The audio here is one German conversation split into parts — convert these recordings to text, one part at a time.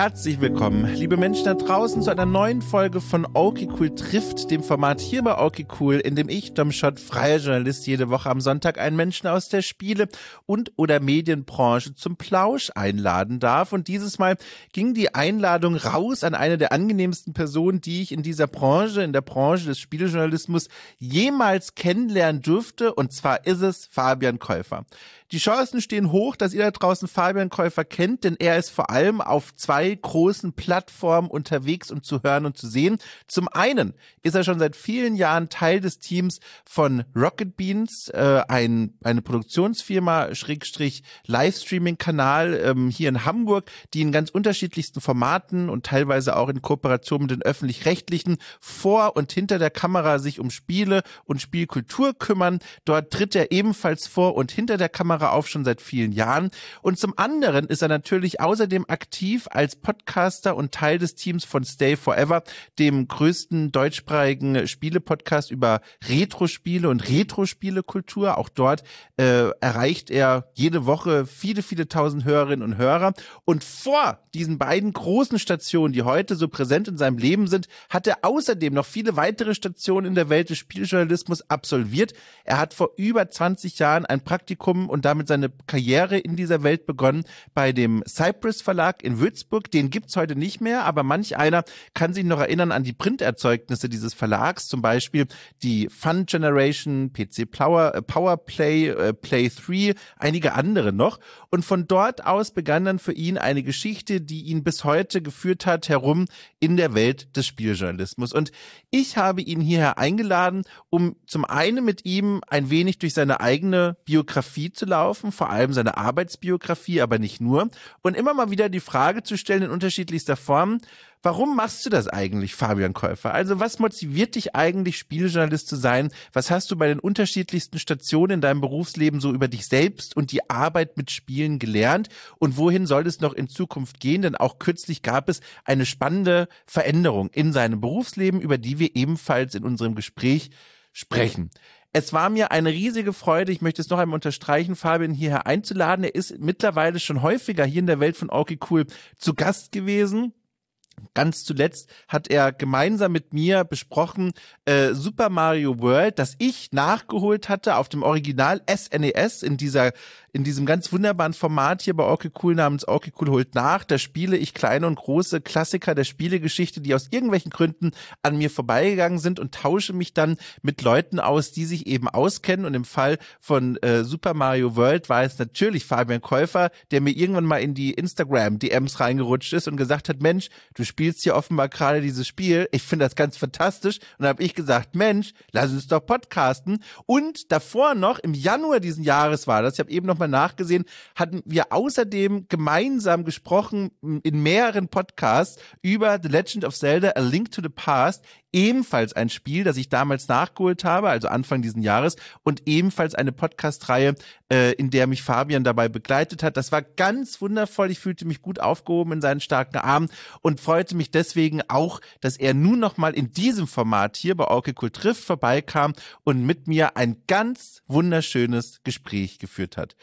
Herzlich willkommen, liebe Menschen da draußen, zu einer neuen Folge von Okay Cool trifft, dem Format hier bei Okay Cool, in dem ich, Dom Schott, freier Journalist, jede Woche am Sonntag einen Menschen aus der Spiele- und oder Medienbranche zum Plausch einladen darf. Und dieses Mal ging die Einladung raus an eine der angenehmsten Personen, die ich in dieser Branche, in der Branche des Spielejournalismus jemals kennenlernen durfte. Und zwar ist es Fabian Käufer. Die Chancen stehen hoch, dass ihr da draußen Fabian Käufer kennt, denn er ist vor allem auf zwei großen Plattformen unterwegs und zu hören und zu sehen. Zum einen ist er schon seit vielen Jahren Teil des Teams von Rocket Beans, eine Produktionsfirma, Schrägstrich Livestreaming-Kanal hier in Hamburg, die in ganz unterschiedlichsten Formaten und teilweise auch in Kooperation mit den Öffentlich-Rechtlichen vor und hinter der Kamera sich um Spiele und Spielkultur kümmern. Dort tritt er ebenfalls vor und hinter der Kamera auf, schon seit vielen Jahren. Und zum anderen ist er natürlich außerdem aktiv als Podcaster und Teil des Teams von Stay Forever, dem größten deutschsprachigen Spiele-Podcast über Retro-Spiele und Retro-Spiele-Kultur. Auch dort erreicht er jede Woche viele, viele tausend Hörerinnen und Hörer. Und vor diesen beiden großen Stationen, die heute so präsent in seinem Leben sind, hat er außerdem noch viele weitere Stationen in der Welt des Spieljournalismus absolviert. Er hat vor über 20 Jahren ein Praktikum und damit seine Karriere in dieser Welt begonnen bei dem Cypress Verlag in Würzburg. Den gibt's heute nicht mehr, aber manch einer kann sich noch erinnern an die Printerzeugnisse dieses Verlags, zum Beispiel die Fun Generation, PC Powerplay, Play 3, einige andere noch. Und von dort aus begann dann für ihn eine Geschichte, die ihn bis heute geführt hat, herum in der Welt des Spieljournalismus. Und ich habe ihn hierher eingeladen, um zum einen mit ihm ein wenig durch seine eigene Biografie zu laufen, vor allem seine Arbeitsbiografie, aber nicht nur, und immer mal wieder die Frage zu stellen in unterschiedlichster Form: Warum machst du das eigentlich, Fabian Käufer? Also was motiviert dich eigentlich, Spielejournalist zu sein? Was hast du bei den unterschiedlichsten Stationen in deinem Berufsleben so über dich selbst und die Arbeit mit Spielen gelernt? Und wohin soll es noch in Zukunft gehen? Denn auch kürzlich gab es eine spannende Veränderung in seinem Berufsleben, über die wir ebenfalls in unserem Gespräch sprechen. Es war mir eine riesige Freude, ich möchte es noch einmal unterstreichen, Fabian hierher einzuladen. Er ist mittlerweile schon häufiger hier in der Welt von Okay Cool zu Gast gewesen. Ganz zuletzt hat er gemeinsam mit mir besprochen Super Mario World, das ich nachgeholt hatte auf dem Original SNES in diesem ganz wunderbaren Format hier bei Okay Cool namens Okay Cool holt nach. Da spiele ich kleine und große Klassiker der Spielegeschichte, die aus irgendwelchen Gründen an mir vorbeigegangen sind, und tausche mich dann mit Leuten aus, die sich eben auskennen. Und im Fall von Super Mario World war es natürlich Fabian Käufer, der mir irgendwann mal in die Instagram-DMs reingerutscht ist und gesagt hat: Mensch, du spielst hier offenbar gerade dieses Spiel, ich finde das ganz fantastisch. Und da habe ich gesagt: Mensch, lass uns doch podcasten. Und davor noch, im Januar diesen Jahres war das, ich habe eben noch mal nachgesehen, hatten wir außerdem gemeinsam gesprochen in mehreren Podcasts über The Legend of Zelda: A Link to the Past, ebenfalls ein Spiel, das ich damals nachgeholt habe, also Anfang diesen Jahres, und ebenfalls eine Podcast-Reihe, in der mich Fabian dabei begleitet hat. Das war ganz wundervoll, ich fühlte mich gut aufgehoben in seinen starken Armen und freute mich deswegen auch, dass er nun nochmal in diesem Format hier bei Okay Cool trifft vorbeikam und mit mir ein ganz wunderschönes Gespräch geführt hat.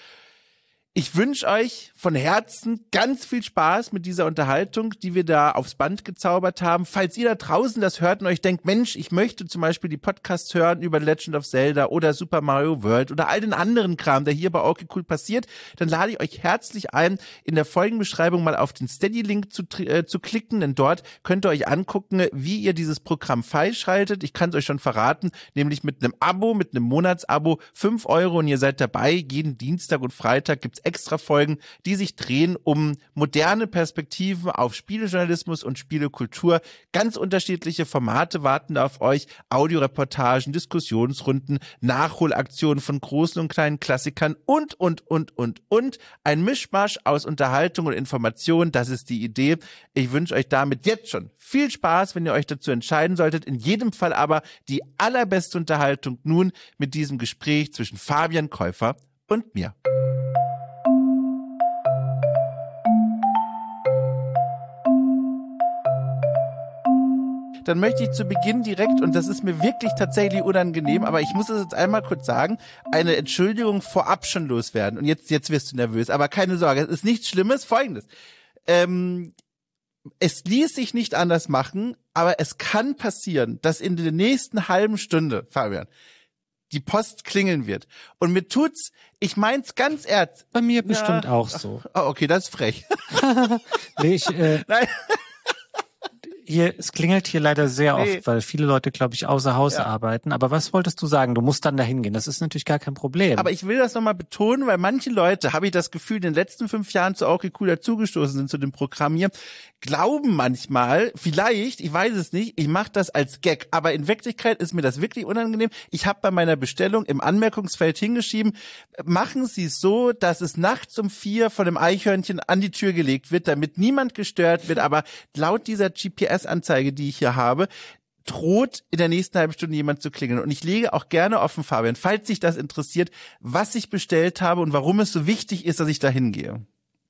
Ich wünsche euch von Herzen ganz viel Spaß mit dieser Unterhaltung, die wir da aufs Band gezaubert haben. Falls ihr da draußen das hört und euch denkt: Mensch, ich möchte zum Beispiel die Podcasts hören über Legend of Zelda oder Super Mario World oder all den anderen Kram, der hier bei Okay Cool passiert, dann lade ich euch herzlich ein, in der Folgenbeschreibung mal auf den Steady-Link zu klicken, denn dort könnt ihr euch angucken, wie ihr dieses Programm freischaltet. Ich kann es euch schon verraten, nämlich mit einem Abo, mit einem Monatsabo, 5 Euro, und ihr seid dabei. Jeden Dienstag und Freitag gibt's extra Folgen, die sich drehen um moderne Perspektiven auf Spielejournalismus und Spielekultur. Ganz unterschiedliche Formate warten da auf euch: Audioreportagen, Diskussionsrunden, Nachholaktionen von großen und kleinen Klassikern und. Ein Mischmasch aus Unterhaltung und Information, das ist die Idee. Ich wünsche euch damit jetzt schon viel Spaß, wenn ihr euch dazu entscheiden solltet. In jedem Fall aber die allerbeste Unterhaltung nun mit diesem Gespräch zwischen Fabian Käufer und mir. Dann möchte ich zu Beginn direkt, und das ist mir wirklich tatsächlich unangenehm, aber ich muss es jetzt einmal kurz sagen, eine Entschuldigung vorab schon loswerden. Und jetzt wirst du nervös, aber keine Sorge, es ist nichts Schlimmes. Folgendes: es ließ sich nicht anders machen, aber es kann passieren, dass in der nächsten halben Stunde, Fabian, die Post klingeln wird. Und mir tut's, ich mein's ganz ernst. Bei mir bestimmt auch so. Oh, okay, das ist frech. Nee, Nein. Es klingelt hier leider sehr oft, weil viele Leute, glaube ich, außer Haus arbeiten. Aber was wolltest du sagen? Du musst dann dahin gehen. Das ist natürlich gar kein Problem. Aber ich will das nochmal betonen, weil manche Leute, habe ich das Gefühl, in den letzten 5 Jahren zu Okay Cool dazugestoßen sind zu dem Programm hier, glauben manchmal, vielleicht, ich weiß es nicht, ich mache das als Gag, aber in Wirklichkeit ist mir das wirklich unangenehm. Ich habe bei meiner Bestellung im Anmerkungsfeld hingeschrieben, machen Sie es so, dass es nachts um 4 von dem Eichhörnchen an die Tür gelegt wird, damit niemand gestört wird, aber laut dieser GPS-Anzeige, die ich hier habe, droht in der nächsten halben Stunde jemand zu klingeln. Und ich lege auch gerne offen, Fabian, falls sich das interessiert, was ich bestellt habe und warum es so wichtig ist, dass ich da hingehe.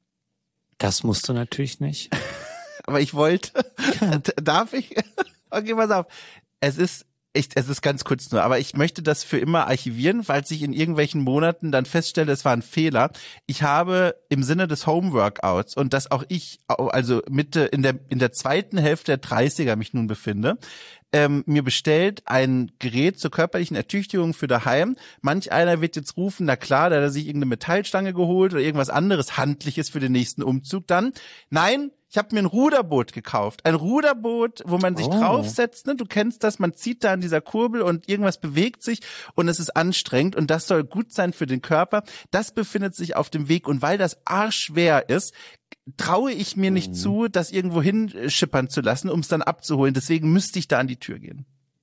Das musst du natürlich nicht. Aber ich wollte. Darf ich? Okay, pass auf. Es ist ganz kurz nur, aber ich möchte das für immer archivieren, falls ich in irgendwelchen Monaten dann feststelle, es war ein Fehler. Ich habe im Sinne des Homeworkouts und dass auch ich, also Mitte in der zweiten Hälfte der 30er mich nun befinde, mir bestellt ein Gerät zur körperlichen Ertüchtigung für daheim. Manch einer wird jetzt rufen, na klar, da hat er sich irgendeine Metallstange geholt oder irgendwas anderes Handliches für den nächsten Umzug dann. Nein, ich habe mir ein Ruderboot gekauft. Ein Ruderboot, wo man sich draufsetzt, ne? Du kennst das, man zieht da an dieser Kurbel und irgendwas bewegt sich und es ist anstrengend und das soll gut sein für den Körper. Das befindet sich auf dem Weg und weil das arschschwer ist, traue ich mir nicht zu, das irgendwo hinschippern zu lassen, um es dann abzuholen. Deswegen müsste ich da an die Tür gehen.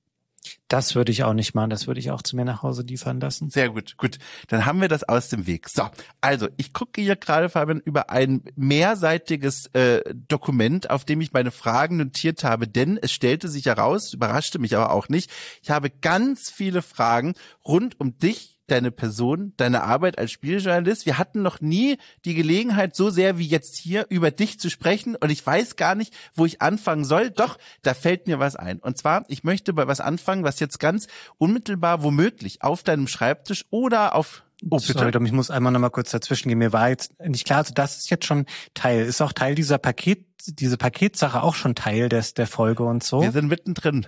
Das würde ich auch nicht machen. Das würde ich auch zu mir nach Hause liefern lassen. Sehr gut, gut. Dann haben wir das aus dem Weg. So, also ich gucke hier gerade, Fabian, über ein mehrseitiges Dokument, auf dem ich meine Fragen notiert habe, denn es stellte sich heraus, überraschte mich aber auch nicht, ich habe ganz viele Fragen rund um dich, deine Person, deine Arbeit als Spielejournalist. Wir hatten noch nie die Gelegenheit, so sehr wie jetzt hier über dich zu sprechen und ich weiß gar nicht, wo ich anfangen soll. Doch, da fällt mir was ein. Und zwar, ich möchte bei was anfangen, was jetzt ganz unmittelbar womöglich auf deinem Schreibtisch oder auf... Oh, bitte. Sorry, ich muss einmal noch mal kurz dazwischen gehen. Mir war jetzt nicht klar, also das ist jetzt schon Teil, ist auch Teil dieser diese Paketsache auch schon Teil der Folge und so? Wir sind mittendrin.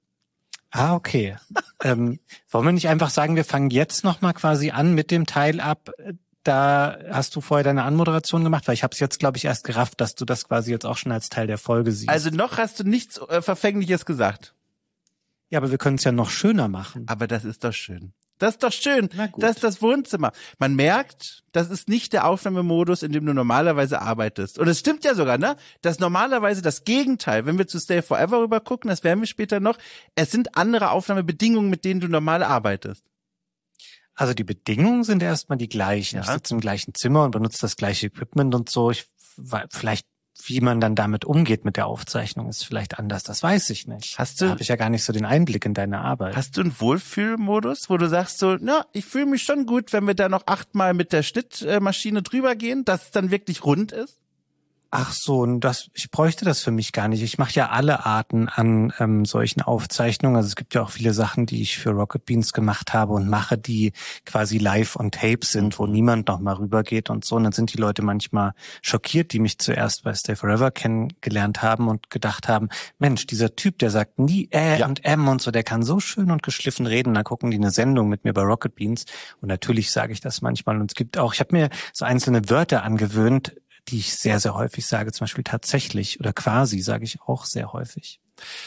Ah, okay. Wollen wir nicht einfach sagen, wir fangen jetzt nochmal quasi an mit dem Teil ab? Da hast du vorher deine Anmoderation gemacht, weil ich habe es jetzt, glaube ich, erst gerafft, dass du das quasi jetzt auch schon als Teil der Folge siehst. Also noch hast du nichts Verfängliches gesagt. Ja, aber wir können es ja noch schöner machen. Aber das ist doch schön. Das ist doch schön. Das ist das Wohnzimmer. Man merkt, das ist nicht der Aufnahmemodus, in dem du normalerweise arbeitest. Und es stimmt ja sogar, ne? Das ist normalerweise das Gegenteil. Wenn wir zu Stay Forever rüber gucken, das werden wir später noch, es sind andere Aufnahmebedingungen, mit denen du normal arbeitest. Also die Bedingungen sind erstmal die gleichen. Ja. Ich sitze im gleichen Zimmer und benutze das gleiche Equipment und so. Vielleicht wie man dann damit umgeht mit der Aufzeichnung, ist vielleicht anders. Das weiß ich nicht. Da habe ich ja gar nicht so den Einblick in deine Arbeit. Hast du einen Wohlfühlmodus, wo du sagst so, na, ich fühle mich schon gut, wenn wir da noch 8-mal mit der Schnittmaschine drüber gehen, dass es dann wirklich rund ist? Ach so, ich bräuchte das für mich gar nicht. Ich mache ja alle Arten an solchen Aufzeichnungen. Also es gibt ja auch viele Sachen, die ich für Rocket Beans gemacht habe und mache, die quasi live on tape sind, wo niemand noch mal rübergeht und so. Und dann sind die Leute manchmal schockiert, die mich zuerst bei Stay Forever kennengelernt haben und gedacht haben, Mensch, dieser Typ, der sagt nie und und so, der kann so schön und geschliffen reden. Und dann gucken die eine Sendung mit mir bei Rocket Beans. Und natürlich sage ich das manchmal. Und es gibt auch, ich habe mir so einzelne Wörter angewöhnt, die ich sehr, sehr häufig sage, zum Beispiel tatsächlich oder quasi sage ich auch sehr häufig.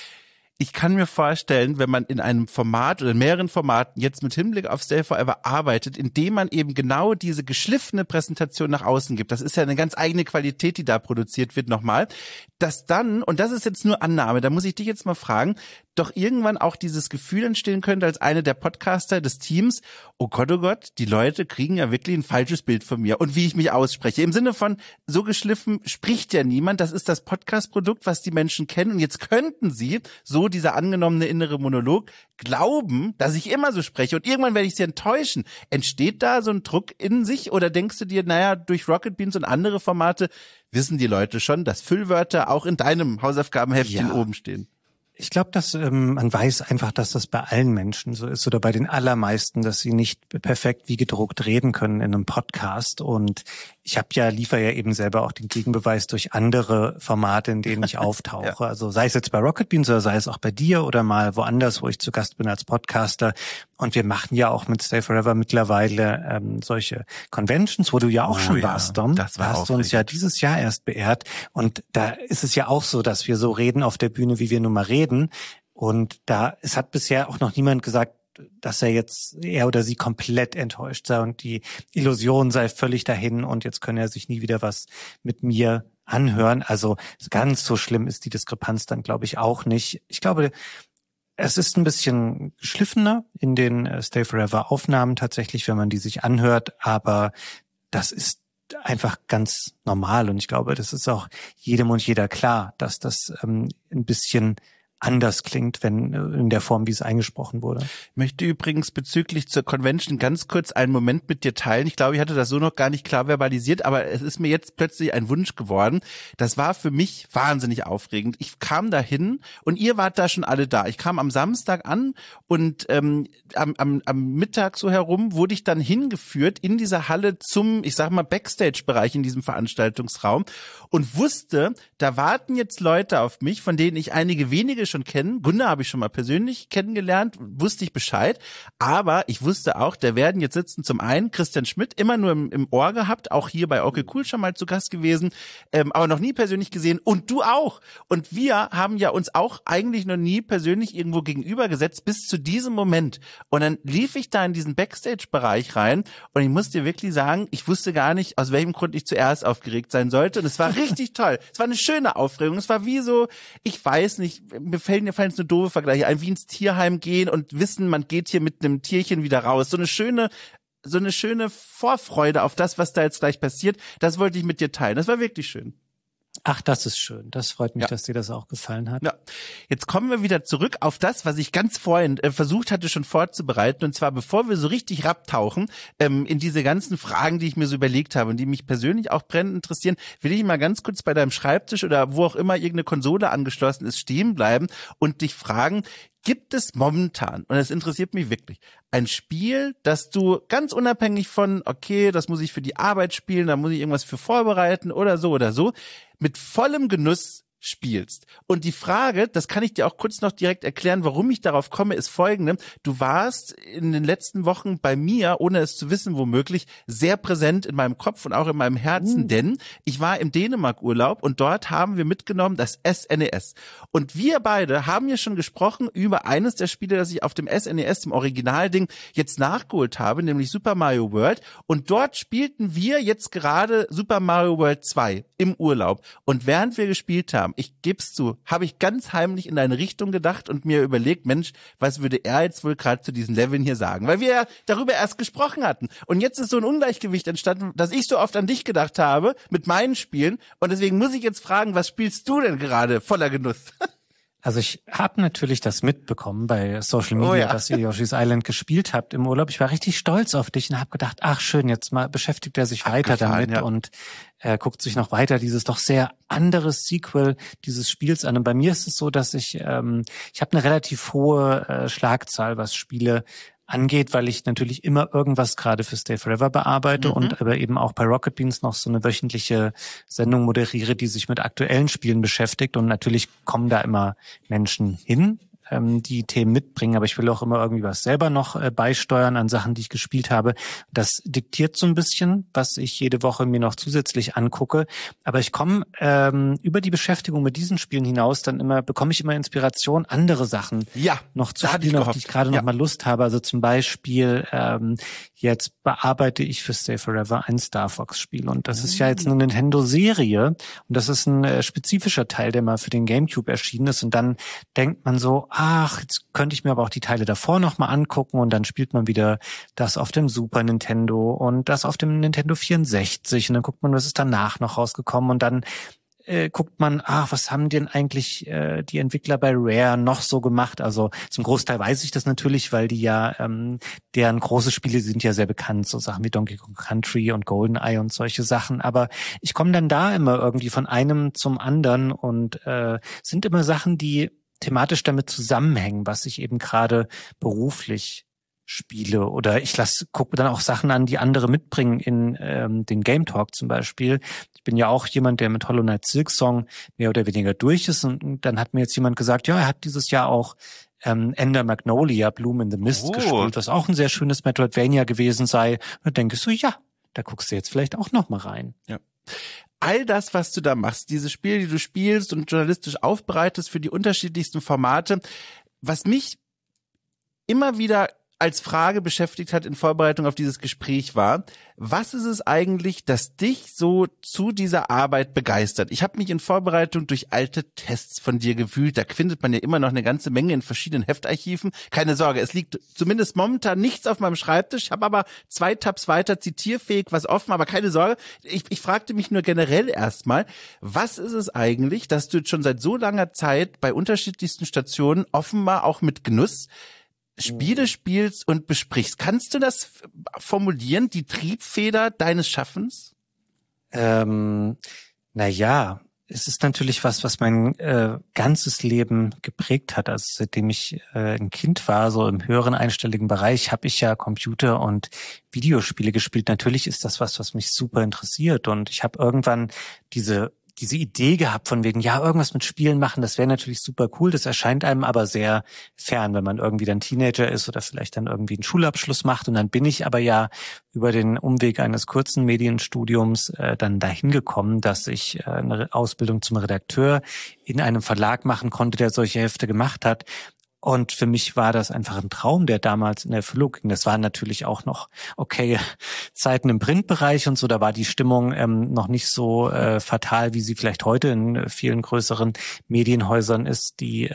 Ich kann mir vorstellen, wenn man in einem Format oder in mehreren Formaten jetzt mit Hinblick auf Stay Forever arbeitet, indem man eben genau diese geschliffene Präsentation nach außen gibt, das ist ja eine ganz eigene Qualität, die da produziert wird nochmal, dass dann, und das ist jetzt nur Annahme, da muss ich dich jetzt mal fragen, doch irgendwann auch dieses Gefühl entstehen könnte als eine der Podcaster des Teams, oh Gott, die Leute kriegen ja wirklich ein falsches Bild von mir und wie ich mich ausspreche. Im Sinne von, so geschliffen spricht ja niemand, das ist das Podcast-Produkt, was die Menschen kennen und jetzt könnten sie, so dieser angenommene innere Monolog, glauben, dass ich immer so spreche und irgendwann werde ich sie enttäuschen. Entsteht da so ein Druck in sich oder denkst du dir, naja, durch Rocket Beans und andere Formate wissen die Leute schon, dass Füllwörter auch in deinem Hausaufgabenheftchen oben stehen? Ich glaube, dass man weiß einfach, dass das bei allen Menschen so ist oder bei den allermeisten, dass sie nicht perfekt wie gedruckt reden können in einem Podcast. Und ich liefere ja eben selber auch den Gegenbeweis durch andere Formate, in denen ich auftauche. Ja. Also sei es jetzt bei Rocket Beans oder sei es auch bei dir oder mal woanders, wo ich zu Gast bin als Podcaster. Und wir machen ja auch mit Stay Forever mittlerweile solche Conventions, wo du ja auch schon warst, Dom. Das war hast du uns ja dieses Jahr erst beehrt. Und da ist es ja auch so, dass wir so reden auf der Bühne, wie wir nun mal reden. Und es hat bisher auch noch niemand gesagt, dass er oder sie komplett enttäuscht sei und die Illusion sei völlig dahin und jetzt könne er sich nie wieder was mit mir anhören. Also ganz so schlimm ist die Diskrepanz dann, glaube ich, auch nicht. Ich glaube, es ist ein bisschen geschliffener in den Stay Forever Aufnahmen tatsächlich, wenn man die sich anhört, aber das ist einfach ganz normal und ich glaube, das ist auch jedem und jeder klar, dass das ein bisschen anders klingt, wenn in der Form, wie es eingesprochen wurde. Ich möchte übrigens bezüglich zur Convention ganz kurz einen Moment mit dir teilen. Ich glaube, ich hatte das so noch gar nicht klar verbalisiert, aber es ist mir jetzt plötzlich ein Wunsch geworden. Das war für mich wahnsinnig aufregend. Ich kam da hin und ihr wart da schon alle da. Ich kam am Samstag an und am Mittag so herum wurde ich dann hingeführt in dieser Halle zum, ich sag mal, Backstage-Bereich in diesem Veranstaltungsraum und wusste, da warten jetzt Leute auf mich, von denen ich einige wenige schon kennen. Gunnar habe ich schon mal persönlich kennengelernt, wusste ich Bescheid, aber ich wusste auch, da werden jetzt sitzen zum einen Christian Schmidt, immer nur im Ohr gehabt, auch hier bei Okay Cool schon mal zu Gast gewesen, aber noch nie persönlich gesehen und du auch. Und wir haben ja uns auch eigentlich noch nie persönlich irgendwo gegenübergesetzt bis zu diesem Moment. Und dann lief ich da in diesen Backstage-Bereich rein und ich muss dir wirklich sagen, ich wusste gar nicht, aus welchem Grund ich zuerst aufgeregt sein sollte und es war richtig toll. Es war eine schöne Aufregung. Es war wie so, ich weiß nicht, mir fallen jetzt nur doofe Vergleiche ein, wie ins Tierheim gehen und wissen, man geht hier mit einem Tierchen wieder raus. So eine schöne Vorfreude auf das, was da jetzt gleich passiert. Das wollte ich mit dir teilen. Das war wirklich schön. Ach, das ist schön. Das freut mich, dass dir das auch gefallen hat. Ja. Jetzt kommen wir wieder zurück auf das, was ich ganz vorhin versucht hatte schon vorzubereiten. Und zwar, bevor wir so richtig rabtauchen, in diese ganzen Fragen, die ich mir so überlegt habe und die mich persönlich auch brennend interessieren, will ich mal ganz kurz bei deinem Schreibtisch oder wo auch immer irgendeine Konsole angeschlossen ist, stehen bleiben und dich fragen, gibt es momentan, und das interessiert mich wirklich, ein Spiel, das du ganz unabhängig von, okay, das muss ich für die Arbeit spielen, da muss ich irgendwas für vorbereiten oder so, mit vollem Genuss spielst. Und die Frage, das kann ich dir auch kurz noch direkt erklären, warum ich darauf komme, ist folgende. Du warst in den letzten Wochen bei mir, ohne es zu wissen womöglich, sehr präsent in meinem Kopf und auch in meinem Herzen, denn ich war im Dänemark-Urlaub und dort haben wir mitgenommen das SNES. Und wir beide haben ja schon gesprochen über eines der Spiele, das ich auf dem SNES, dem Originalding, jetzt nachgeholt habe, nämlich Super Mario World. Und dort spielten wir jetzt gerade Super Mario World 2 im Urlaub. Und während wir gespielt haben, ich geb's zu, habe ich ganz heimlich in deine Richtung gedacht und mir überlegt, Mensch, was würde er jetzt wohl gerade zu diesen Leveln hier sagen? Weil wir ja darüber erst gesprochen hatten. Und jetzt ist so ein Ungleichgewicht entstanden, dass ich so oft an dich gedacht habe mit meinen Spielen. Und deswegen muss ich jetzt fragen, was spielst du denn gerade voller Genuss? Also ich habe natürlich das mitbekommen bei Social Media, dass ihr Yoshi's Island gespielt habt im Urlaub. Ich war richtig stolz auf dich und habe gedacht, ach schön, jetzt mal beschäftigt er sich weiter damit und guckt sich noch weiter dieses doch sehr anderes Sequel dieses Spiels an. Und bei mir ist es so, dass ich habe eine relativ hohe Schlagzahl, was Spiele angeht, weil ich natürlich immer irgendwas gerade für Stay Forever bearbeite und aber eben auch bei Rocket Beans noch so eine wöchentliche Sendung moderiere, die sich mit aktuellen Spielen beschäftigt. Und natürlich kommen da immer Menschen hin, die Themen mitbringen, aber ich will auch immer irgendwie was selber noch beisteuern an Sachen, die ich gespielt habe. Das diktiert so ein bisschen, was ich jede Woche mir noch zusätzlich angucke. Aber ich komme über die Beschäftigung mit diesen Spielen hinaus bekomme ich immer Inspiration, andere Sachen noch zu spielen, auf die ich gerade noch mal Lust habe. Also zum Beispiel jetzt bearbeite ich für Stay Forever ein Star Fox Spiel und das ist ja jetzt eine Nintendo-Serie und das ist ein spezifischer Teil, der mal für den GameCube erschienen ist und dann denkt man so, ach, jetzt könnte ich mir aber auch die Teile davor noch mal angucken und dann spielt man wieder das auf dem Super Nintendo und das auf dem Nintendo 64 und dann guckt man, was ist danach noch rausgekommen und dann guckt man, was haben denn eigentlich die Entwickler bei Rare noch so gemacht? Also zum Großteil weiß ich das natürlich, weil die ja, deren große Spiele sind ja sehr bekannt, so Sachen wie Donkey Kong Country und GoldenEye und solche Sachen. Aber ich komme dann da immer irgendwie von einem zum anderen und sind immer Sachen, die thematisch damit zusammenhängen, was ich eben gerade beruflich spiele. Oder ich gucke dann auch Sachen an, die andere mitbringen in den Game Talk zum Beispiel. Ich bin ja auch jemand, der mit Hollow Knight Silksong mehr oder weniger durch ist. Und dann hat mir jetzt jemand gesagt, ja, er hat dieses Jahr auch Ender Magnolia, Bloom in the Mist gespielt, was auch ein sehr schönes Metroidvania gewesen sei. Und dann denke ich so, ja, da guckst du jetzt vielleicht auch noch mal rein. Ja. All das, was du da machst, diese Spiele, die du spielst und journalistisch aufbereitest für die unterschiedlichsten Formate, was mich immer wieder als Frage beschäftigt hat in Vorbereitung auf dieses Gespräch war, was ist es eigentlich, das dich so zu dieser Arbeit begeistert? Ich habe mich in Vorbereitung durch alte Tests von dir gewühlt, da findet man ja immer noch eine ganze Menge in verschiedenen Heftarchiven. Keine Sorge, es liegt zumindest momentan nichts auf meinem Schreibtisch, ich habe aber 2 Tabs weiter zitierfähig was offen, aber keine Sorge, ich fragte mich nur generell erstmal, was ist es eigentlich, dass du jetzt schon seit so langer Zeit bei unterschiedlichsten Stationen offenbar auch mit Genuss Spiele spielst und besprichst. Kannst du das formulieren, die Triebfeder deines Schaffens? Naja, es ist natürlich was mein ganzes Leben geprägt hat. Also seitdem ich ein Kind war, so im höheren einstelligen Bereich, habe ich ja Computer- und Videospiele gespielt. Natürlich ist das was mich super interessiert. Und ich habe irgendwann diese Idee gehabt von wegen, ja, irgendwas mit Spielen machen, das wäre natürlich super cool. Das erscheint einem aber sehr fern, wenn man irgendwie dann Teenager ist oder vielleicht dann irgendwie einen Schulabschluss macht. Und dann bin ich aber ja über den Umweg eines kurzen Medienstudiums dann dahin gekommen, dass ich eine Ausbildung zum Redakteur in einem Verlag machen konnte, der solche Hefte gemacht hat. Und für mich war das einfach ein Traum, der damals in Erfüllung ging. Das waren natürlich auch noch okay Zeiten im Printbereich und so. Da war die Stimmung noch nicht so fatal, wie sie vielleicht heute in vielen größeren Medienhäusern ist, die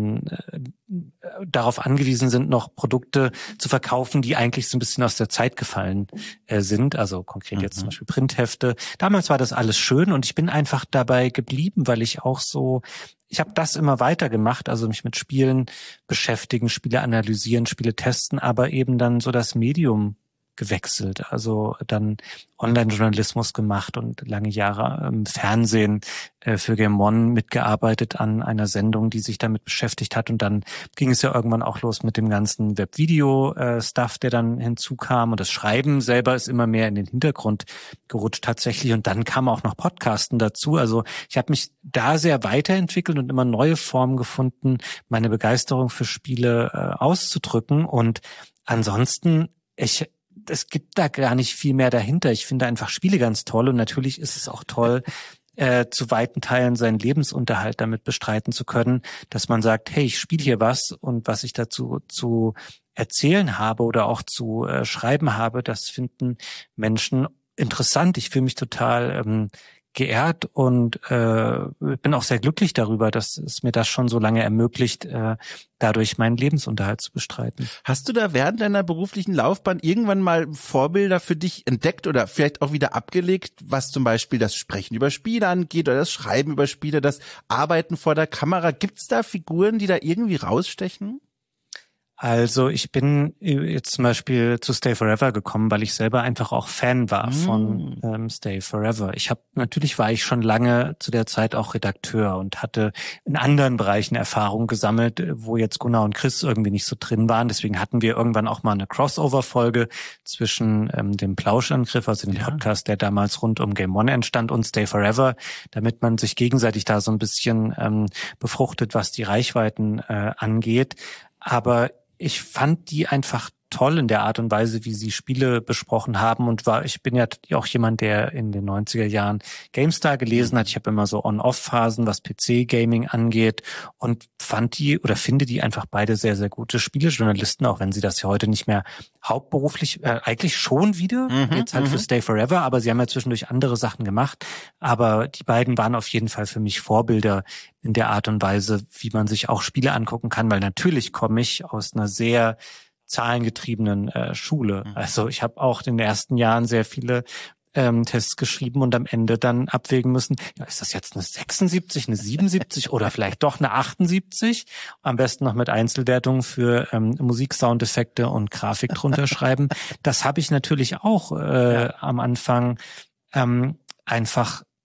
darauf angewiesen sind, noch Produkte zu verkaufen, die eigentlich so ein bisschen aus der Zeit gefallen sind. Also konkret jetzt zum Beispiel Printhefte. Damals war das alles schön und ich bin einfach dabei geblieben, weil ich habe das immer weiter gemacht, also mich mit Spielen beschäftigen, Spiele analysieren, Spiele testen, aber eben dann so das Medium gewechselt, also dann Online-Journalismus gemacht und lange Jahre im Fernsehen für Game One mitgearbeitet an einer Sendung, die sich damit beschäftigt hat, und dann ging es ja irgendwann auch los mit dem ganzen Web-Video-Stuff, der dann hinzukam, und das Schreiben selber ist immer mehr in den Hintergrund gerutscht tatsächlich, und dann kam auch noch Podcasten dazu. Also ich habe mich da sehr weiterentwickelt und immer neue Formen gefunden, meine Begeisterung für Spiele auszudrücken, und ansonsten es gibt da gar nicht viel mehr dahinter. Ich finde einfach Spiele ganz toll, und natürlich ist es auch toll, zu weiten Teilen seinen Lebensunterhalt damit bestreiten zu können, dass man sagt, hey, ich spiele hier was, und was ich dazu zu erzählen habe oder auch zu schreiben habe, das finden Menschen interessant. Ich fühle mich total geehrt und bin auch sehr glücklich darüber, dass es mir das schon so lange ermöglicht, dadurch meinen Lebensunterhalt zu bestreiten. Hast du da während deiner beruflichen Laufbahn irgendwann mal Vorbilder für dich entdeckt oder vielleicht auch wieder abgelegt, was zum Beispiel das Sprechen über Spiele angeht oder das Schreiben über Spiele, das Arbeiten vor der Kamera? Gibt's da Figuren, die da irgendwie rausstechen? Also ich bin jetzt zum Beispiel zu Stay Forever gekommen, weil ich selber einfach auch Fan war von Stay Forever. Natürlich war ich schon lange zu der Zeit auch Redakteur und hatte in anderen Bereichen Erfahrung gesammelt, wo jetzt Gunnar und Chris irgendwie nicht so drin waren. Deswegen hatten wir irgendwann auch mal eine Crossover-Folge zwischen dem Plauschangriff, also dem Podcast, der damals rund um Game One entstand, und Stay Forever, damit man sich gegenseitig da so ein bisschen befruchtet, was die Reichweiten angeht. Aber ich fand die einfach toll in der Art und Weise, wie sie Spiele besprochen haben, und ich bin ja auch jemand, der in den 90er Jahren GameStar gelesen hat. Ich habe immer so On-Off-Phasen, was PC-Gaming angeht, und finde die einfach beide sehr, sehr gute Spielejournalisten, auch wenn sie das ja heute nicht mehr hauptberuflich, eigentlich schon wieder, jetzt halt für Stay Forever, aber sie haben ja zwischendurch andere Sachen gemacht. Aber die beiden waren auf jeden Fall für mich Vorbilder in der Art und Weise, wie man sich auch Spiele angucken kann, weil natürlich komme ich aus einer sehr zahlengetriebenen Schule. Also ich habe auch in den ersten Jahren sehr viele Tests geschrieben und am Ende dann abwägen müssen, ja, ist das jetzt eine 76, eine 77 oder vielleicht doch eine 78? Am besten noch mit Einzelwertungen für Musik-Soundeffekte und Grafik drunter schreiben. Das habe ich natürlich auch am Anfang einfach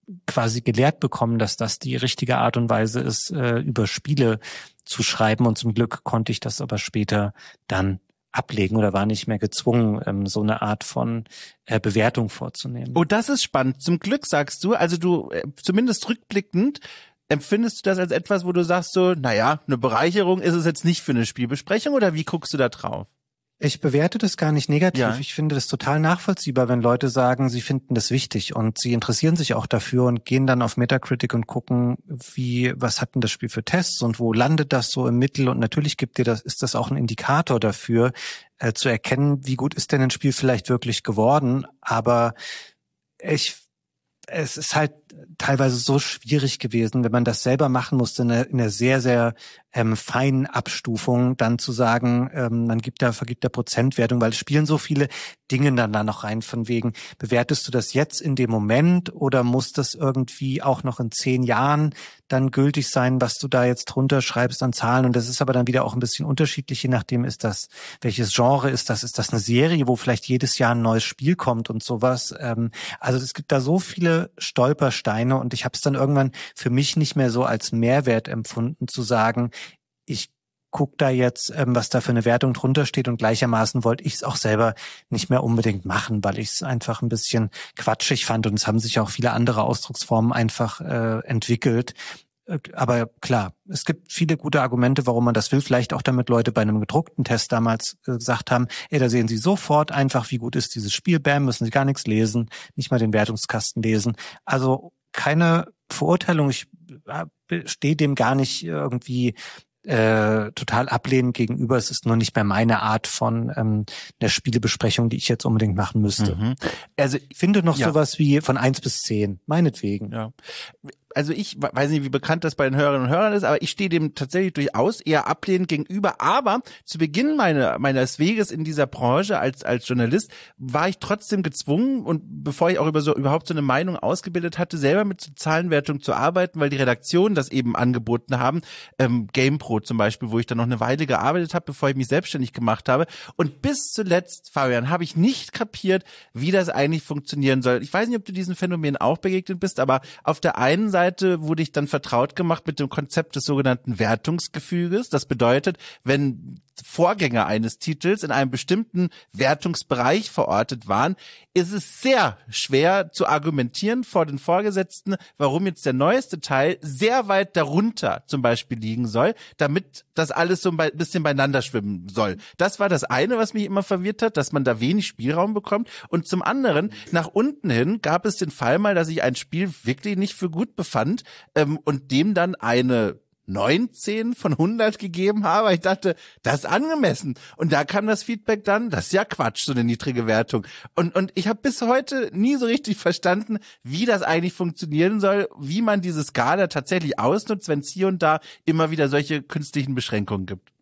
quasi gelehrt bekommen, dass das die richtige Art und Weise ist, über Spiele zu schreiben. Und zum Glück konnte ich das aber später dann ablegen oder war nicht mehr gezwungen, so eine Art von Bewertung vorzunehmen. Oh, das ist spannend. Zum Glück sagst du, also du, zumindest rückblickend, empfindest du das als etwas, wo du sagst so, naja, eine Bereicherung ist es jetzt nicht für eine Spielbesprechung, oder wie guckst du da drauf? Ich bewerte das gar nicht negativ. Ja. Ich finde das total nachvollziehbar, wenn Leute sagen, sie finden das wichtig und sie interessieren sich auch dafür und gehen dann auf Metacritic und gucken, was hat denn das Spiel für Tests und wo landet das so im Mittel, und natürlich ist das auch ein Indikator dafür, zu erkennen, wie gut ist denn ein Spiel vielleicht wirklich geworden, aber es ist halt teilweise so schwierig gewesen, wenn man das selber machen musste, in einer sehr, sehr feinen Abstufung, dann zu sagen, man vergibt der Prozentwertung, weil es spielen so viele Dinge dann da noch rein, von wegen, bewertest du das jetzt in dem Moment oder muss das irgendwie auch noch in 10 Jahren dann gültig sein, was du da jetzt drunter schreibst an Zahlen? Und das ist aber dann wieder auch ein bisschen unterschiedlich, je nachdem welches Genre ist das eine Serie, wo vielleicht jedes Jahr ein neues Spiel kommt und sowas. Also es gibt da so viele Stolpersteine, und ich habe es dann irgendwann für mich nicht mehr so als Mehrwert empfunden, zu sagen, ich guck da jetzt, was da für eine Wertung drunter steht, und gleichermaßen wollte ich es auch selber nicht mehr unbedingt machen, weil ich es einfach ein bisschen quatschig fand, und es haben sich auch viele andere Ausdrucksformen einfach entwickelt. Aber klar, es gibt viele gute Argumente, warum man das will. Vielleicht auch, damit Leute bei einem gedruckten Test damals gesagt haben, da sehen sie sofort einfach, wie gut ist dieses Spiel. Bam, müssen sie gar nichts lesen, nicht mal den Wertungskasten lesen. Also keine Verurteilung. Ich stehe dem gar nicht irgendwie total ablehnend gegenüber. Es ist nur nicht mehr meine Art von der Spielebesprechung, die ich jetzt unbedingt machen müsste. Mhm. Also ich finde noch sowas wie von 1 bis 10, meinetwegen. Ja. Also ich weiß nicht, wie bekannt das bei den Hörerinnen und Hörern ist, aber ich stehe dem tatsächlich durchaus eher ablehnend gegenüber. Aber zu Beginn meines Weges in dieser Branche als Journalist war ich trotzdem gezwungen, und bevor ich auch überhaupt so eine Meinung ausgebildet hatte, selber mit so Zahlenwertung zu arbeiten, weil die Redaktionen das eben angeboten haben. GamePro zum Beispiel, wo ich dann noch eine Weile gearbeitet habe, bevor ich mich selbstständig gemacht habe. Und bis zuletzt, Fabian, habe ich nicht kapiert, wie das eigentlich funktionieren soll. Ich weiß nicht, ob du diesem Phänomen auch begegnet bist, aber auf der einen Seite wurde ich dann vertraut gemacht mit dem Konzept des sogenannten Wertungsgefüges. Das bedeutet, wenn Vorgänger eines Titels in einem bestimmten Wertungsbereich verortet waren, ist es sehr schwer zu argumentieren vor den Vorgesetzten, warum jetzt der neueste Teil sehr weit darunter zum Beispiel liegen soll, damit das alles so ein bisschen beieinander schwimmen soll. Das war das eine, was mich immer verwirrt hat, dass man da wenig Spielraum bekommt. Und zum anderen, nach unten hin gab es den Fall mal, dass ich ein Spiel wirklich nicht für gut befand und dem dann eine 19 von 100 gegeben habe. Ich dachte, das ist angemessen. Und da kam das Feedback dann, das ist ja Quatsch, so eine niedrige Wertung. Und ich habe bis heute nie so richtig verstanden, wie das eigentlich funktionieren soll, wie man diese Skala tatsächlich ausnutzt, wenn es hier und da immer wieder solche künstlichen Beschränkungen gibt.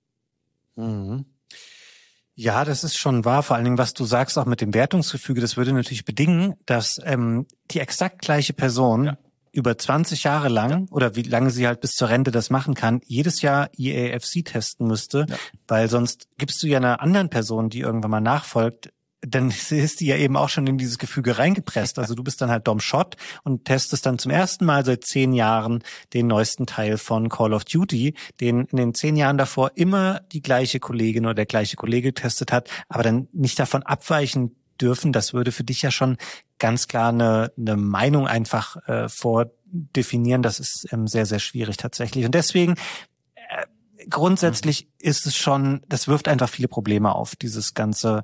Mhm. Ja, das ist schon wahr. Vor allen Dingen, was du sagst, auch mit dem Wertungsgefüge, das würde natürlich bedingen, dass die exakt gleiche Person über 20 Jahre lang oder wie lange sie halt bis zur Rente das machen kann, jedes Jahr EAFC testen müsste, weil sonst gibst du ja einer anderen Person, die irgendwann mal nachfolgt, dann ist die ja eben auch schon in dieses Gefüge reingepresst. Also du bist dann halt Dom Schott und testest dann zum ersten Mal seit 10 Jahren den neuesten Teil von Call of Duty, den in den 10 Jahren davor immer die gleiche Kollegin oder der gleiche Kollege getestet hat, aber dann nicht davon abweichen dürfen. Das würde für dich ja schon ganz klar eine Meinung einfach vordefinieren. Das ist sehr, sehr schwierig tatsächlich. Und deswegen grundsätzlich ist es schon, das wirft einfach viele Probleme auf, dieses ganze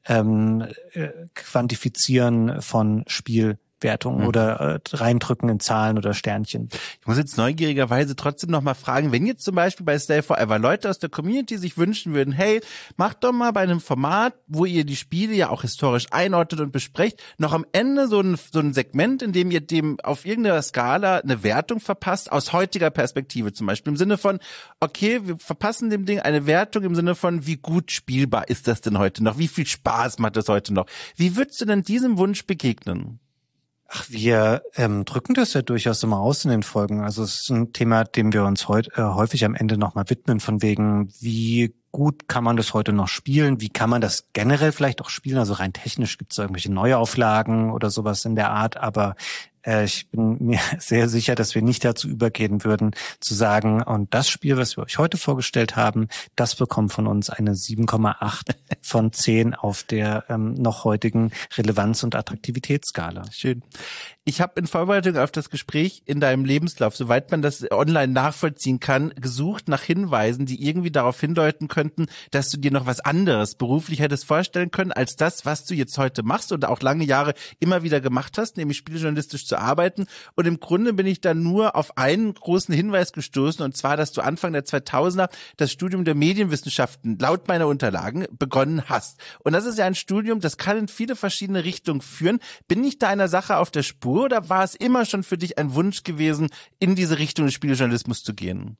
Quantifizieren von Spielwertungen oder reindrücken in Zahlen oder Sternchen. Ich muss jetzt neugierigerweise trotzdem noch mal fragen, wenn jetzt zum Beispiel bei Stay Forever Leute aus der Community sich wünschen würden, hey, macht doch mal bei einem Format, wo ihr die Spiele ja auch historisch einordnet und besprecht, noch am Ende so ein Segment, in dem ihr dem auf irgendeiner Skala eine Wertung verpasst, aus heutiger Perspektive zum Beispiel, im Sinne von, okay, wir verpassen dem Ding eine Wertung im Sinne von, wie gut spielbar ist das denn heute noch, wie viel Spaß macht das heute noch. Wie würdest du denn diesem Wunsch begegnen? Ach, wir drücken das ja durchaus immer aus in den Folgen. Also es ist ein Thema, dem wir uns heute häufig am Ende nochmal widmen, von wegen, wie gut kann man das heute noch spielen, wie kann man das generell vielleicht auch spielen. Also rein technisch gibt es irgendwelche Neuauflagen oder sowas in der Art, aber Ich bin mir sehr sicher, dass wir nicht dazu übergehen würden, zu sagen, und das Spiel, was wir euch heute vorgestellt haben, das bekommt von uns eine 7,8 von 10 auf der noch heutigen Relevanz- und Attraktivitätsskala. Schön. Ich habe in Vorbereitung auf das Gespräch in deinem Lebenslauf, soweit man das online nachvollziehen kann, gesucht nach Hinweisen, die irgendwie darauf hindeuten könnten, dass du dir noch was anderes beruflich hättest vorstellen können, als das, was du jetzt heute machst und auch lange Jahre immer wieder gemacht hast, nämlich spielejournalistisch zu arbeiten. Und im Grunde bin ich dann nur auf einen großen Hinweis gestoßen, und zwar, dass du Anfang der 2000er das Studium der Medienwissenschaften laut meiner Unterlagen begonnen hast. Und das ist ja ein Studium, das kann in viele verschiedene Richtungen führen. Bin ich da einer Sache auf der Spur, oder war es immer schon für dich ein Wunsch gewesen, in diese Richtung des Spielejournalismus zu gehen?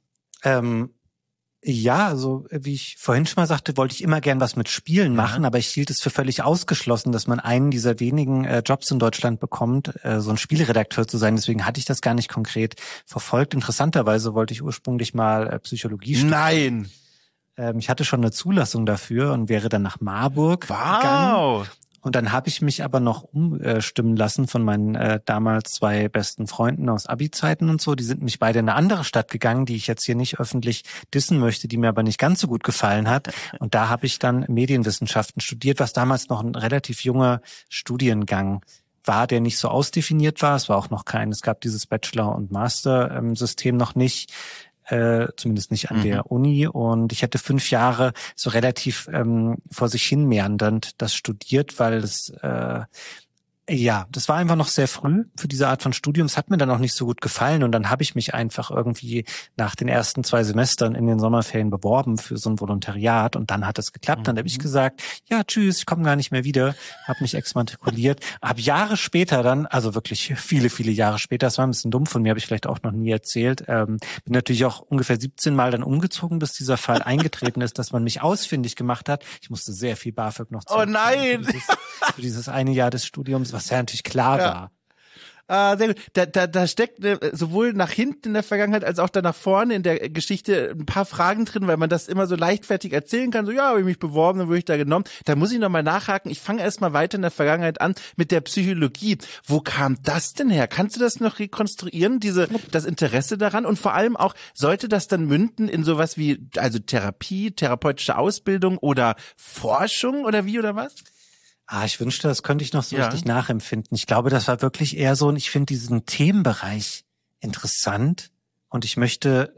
Ja, also wie ich vorhin schon mal sagte, wollte ich immer gern was mit Spielen machen, aber ich hielt es für völlig ausgeschlossen, dass man einen dieser wenigen Jobs in Deutschland bekommt, so ein Spieleredakteur zu sein. Deswegen hatte ich das gar nicht konkret verfolgt. Interessanterweise wollte ich ursprünglich mal Psychologie studieren. Nein! Ich hatte schon eine Zulassung dafür und wäre dann nach Marburg gegangen. Und dann habe ich mich aber noch umstimmen lassen von meinen damals 2 besten Freunden aus Abi-Zeiten und so. Die sind nämlich beide in eine andere Stadt gegangen, die ich jetzt hier nicht öffentlich dissen möchte, die mir aber nicht ganz so gut gefallen hat. Und da habe ich dann Medienwissenschaften studiert, was damals noch ein relativ junger Studiengang war, der nicht so ausdefiniert war. Es war auch noch es gab dieses Bachelor- und Master-System noch nicht. Zumindest nicht an der Uni, und ich hätte 5 Jahre so relativ vor sich hin meandernd das studiert, weil es das war einfach noch sehr früh für diese Art von Studium. Es hat mir dann auch nicht so gut gefallen, und dann habe ich mich einfach irgendwie nach den ersten 2 Semestern in den Sommerferien beworben für so ein Volontariat, und dann hat es geklappt. Dann habe ich gesagt, ja, tschüss, ich komme gar nicht mehr wieder, habe mich exmatrikuliert. Habe Jahre später dann, also wirklich viele, viele Jahre später, das war ein bisschen dumm von mir, habe ich vielleicht auch noch nie erzählt, bin natürlich auch ungefähr 17 Mal dann umgezogen, bis dieser Fall eingetreten ist, dass man mich ausfindig gemacht hat. Ich musste sehr viel BAföG noch zahlen. Oh nein! Für dieses eine Jahr des Studiums, was ja natürlich klar war. Sehr gut. Da steckt sowohl nach hinten in der Vergangenheit als auch da nach vorne in der Geschichte ein paar Fragen drin, weil man das immer so leichtfertig erzählen kann. So, ja, habe ich mich beworben, dann wurde ich da genommen. Da muss ich nochmal nachhaken. Ich fange erstmal weiter in der Vergangenheit an mit der Psychologie. Wo kam das denn her? Kannst du das noch rekonstruieren, das Interesse daran? Und vor allem auch, sollte das dann münden in sowas wie, also Therapie, therapeutische Ausbildung oder Forschung oder wie oder was? Ich wünschte, das könnte ich noch so richtig nachempfinden. Ich glaube, das war wirklich eher so, und ich finde diesen Themenbereich interessant, und ich möchte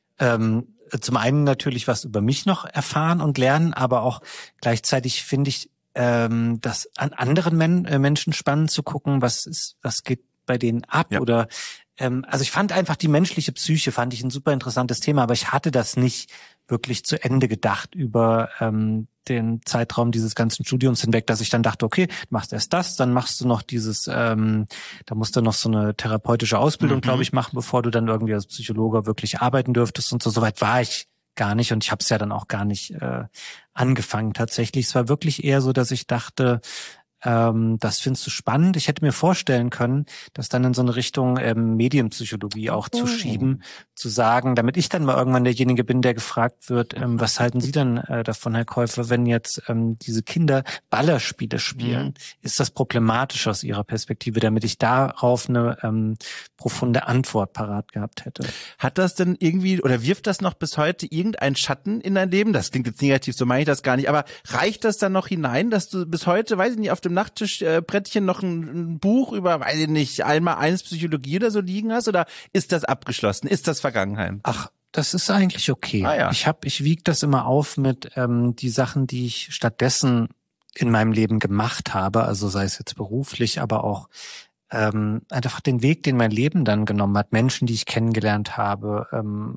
zum einen natürlich was über mich noch erfahren und lernen, aber auch gleichzeitig finde ich das an anderen Menschen spannend zu gucken, was geht bei denen ab, oder also ich fand einfach die menschliche Psyche, fand ich ein super interessantes Thema, aber ich hatte das nicht wirklich zu Ende gedacht über den Zeitraum dieses ganzen Studiums hinweg, dass ich dann dachte, okay, du machst erst das, dann machst du noch dieses, da musst du noch so eine therapeutische Ausbildung, glaube ich, machen, bevor du dann irgendwie als Psychologe wirklich arbeiten dürftest und so. Soweit war ich gar nicht, und ich habe es ja dann auch gar nicht angefangen tatsächlich. Es war wirklich eher so, dass ich dachte, das findest du spannend. Ich hätte mir vorstellen können, das dann in so eine Richtung Medienpsychologie auch zu schieben, zu sagen, damit ich dann mal irgendwann derjenige bin, der gefragt wird, was halten Sie denn davon, Herr Käufer, wenn jetzt diese Kinder Ballerspiele spielen? Ist das problematisch aus Ihrer Perspektive, damit ich darauf eine profunde Antwort parat gehabt hätte? Hat das denn irgendwie, oder wirft das noch bis heute irgendeinen Schatten in dein Leben? Das klingt jetzt negativ, so meine ich das gar nicht, aber reicht das dann noch hinein, dass du bis heute, weiß ich nicht, auf dem Nachttischbrettchen noch ein Buch über, weiß ich nicht, einmal eins Psychologie oder so liegen hast, oder ist das abgeschlossen? Ist das Vergangenheit? Ach, das ist eigentlich okay. Ich wiege das immer auf mit die Sachen, die ich stattdessen in meinem Leben gemacht habe, also sei es jetzt beruflich, aber auch einfach den Weg, den mein Leben dann genommen hat, Menschen, die ich kennengelernt habe,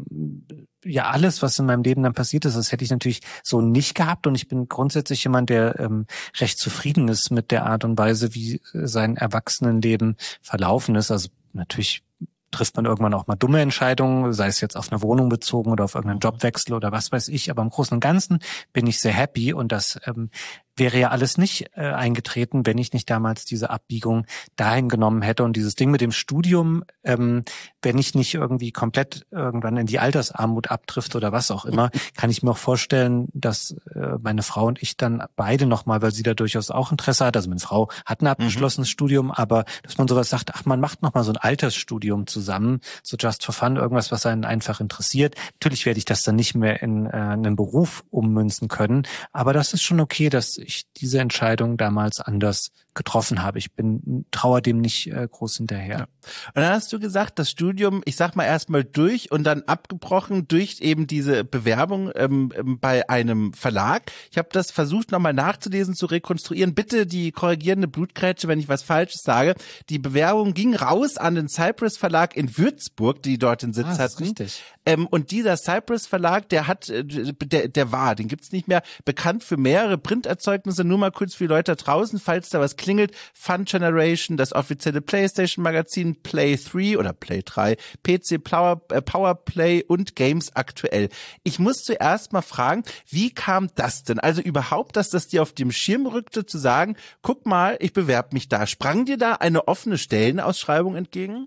alles, was in meinem Leben dann passiert ist, das hätte ich natürlich so nicht gehabt, und ich bin grundsätzlich jemand, der recht zufrieden ist mit der Art und Weise, wie sein Erwachsenenleben verlaufen ist. Also natürlich trifft man irgendwann auch mal dumme Entscheidungen, sei es jetzt auf eine Wohnung bezogen oder auf irgendeinen Jobwechsel oder was weiß ich, aber im Großen und Ganzen bin ich sehr happy, und das wäre ja alles nicht eingetreten, wenn ich nicht damals diese Abbiegung dahin genommen hätte. Und dieses Ding mit dem Studium, wenn ich nicht irgendwie komplett irgendwann in die Altersarmut abtrifft oder was auch immer, kann ich mir auch vorstellen, dass meine Frau und ich dann beide nochmal, weil sie da durchaus auch Interesse hat, also meine Frau hat ein abgeschlossenes Studium, aber dass man sowas sagt, ach, man macht nochmal so ein Altersstudium zusammen, so just for fun, irgendwas, was einen einfach interessiert. Natürlich werde ich das dann nicht mehr in einen Beruf ummünzen können, aber das ist schon okay, dass ich diese Entscheidung damals anders getroffen habe. Ich trauere dem nicht groß hinterher. Ja. Und dann hast du gesagt, das Studium, ich sag mal erstmal durch und dann abgebrochen durch eben diese Bewerbung bei einem Verlag. Ich habe das versucht nochmal nachzulesen, zu rekonstruieren. Bitte die korrigierende Blutgrätsche, wenn ich was Falsches sage. Die Bewerbung ging raus an den Cypress Verlag in Würzburg, die dort den Sitz hatten. Richtig. Und dieser Cypress Verlag, der war, den gibt's nicht mehr, bekannt für mehrere Printerzeugnisse. Nur mal kurz für die Leute da draußen, falls da was klingelt. Fun Generation, das offizielle PlayStation Magazin, Play 3 oder Play 3, PC Power Play und Games Aktuell. Ich muss zuerst mal fragen, wie kam das denn? Also überhaupt, dass das dir auf dem Schirm rückte, zu sagen, guck mal, ich bewerbe mich da. Sprang dir da eine offene Stellenausschreibung entgegen?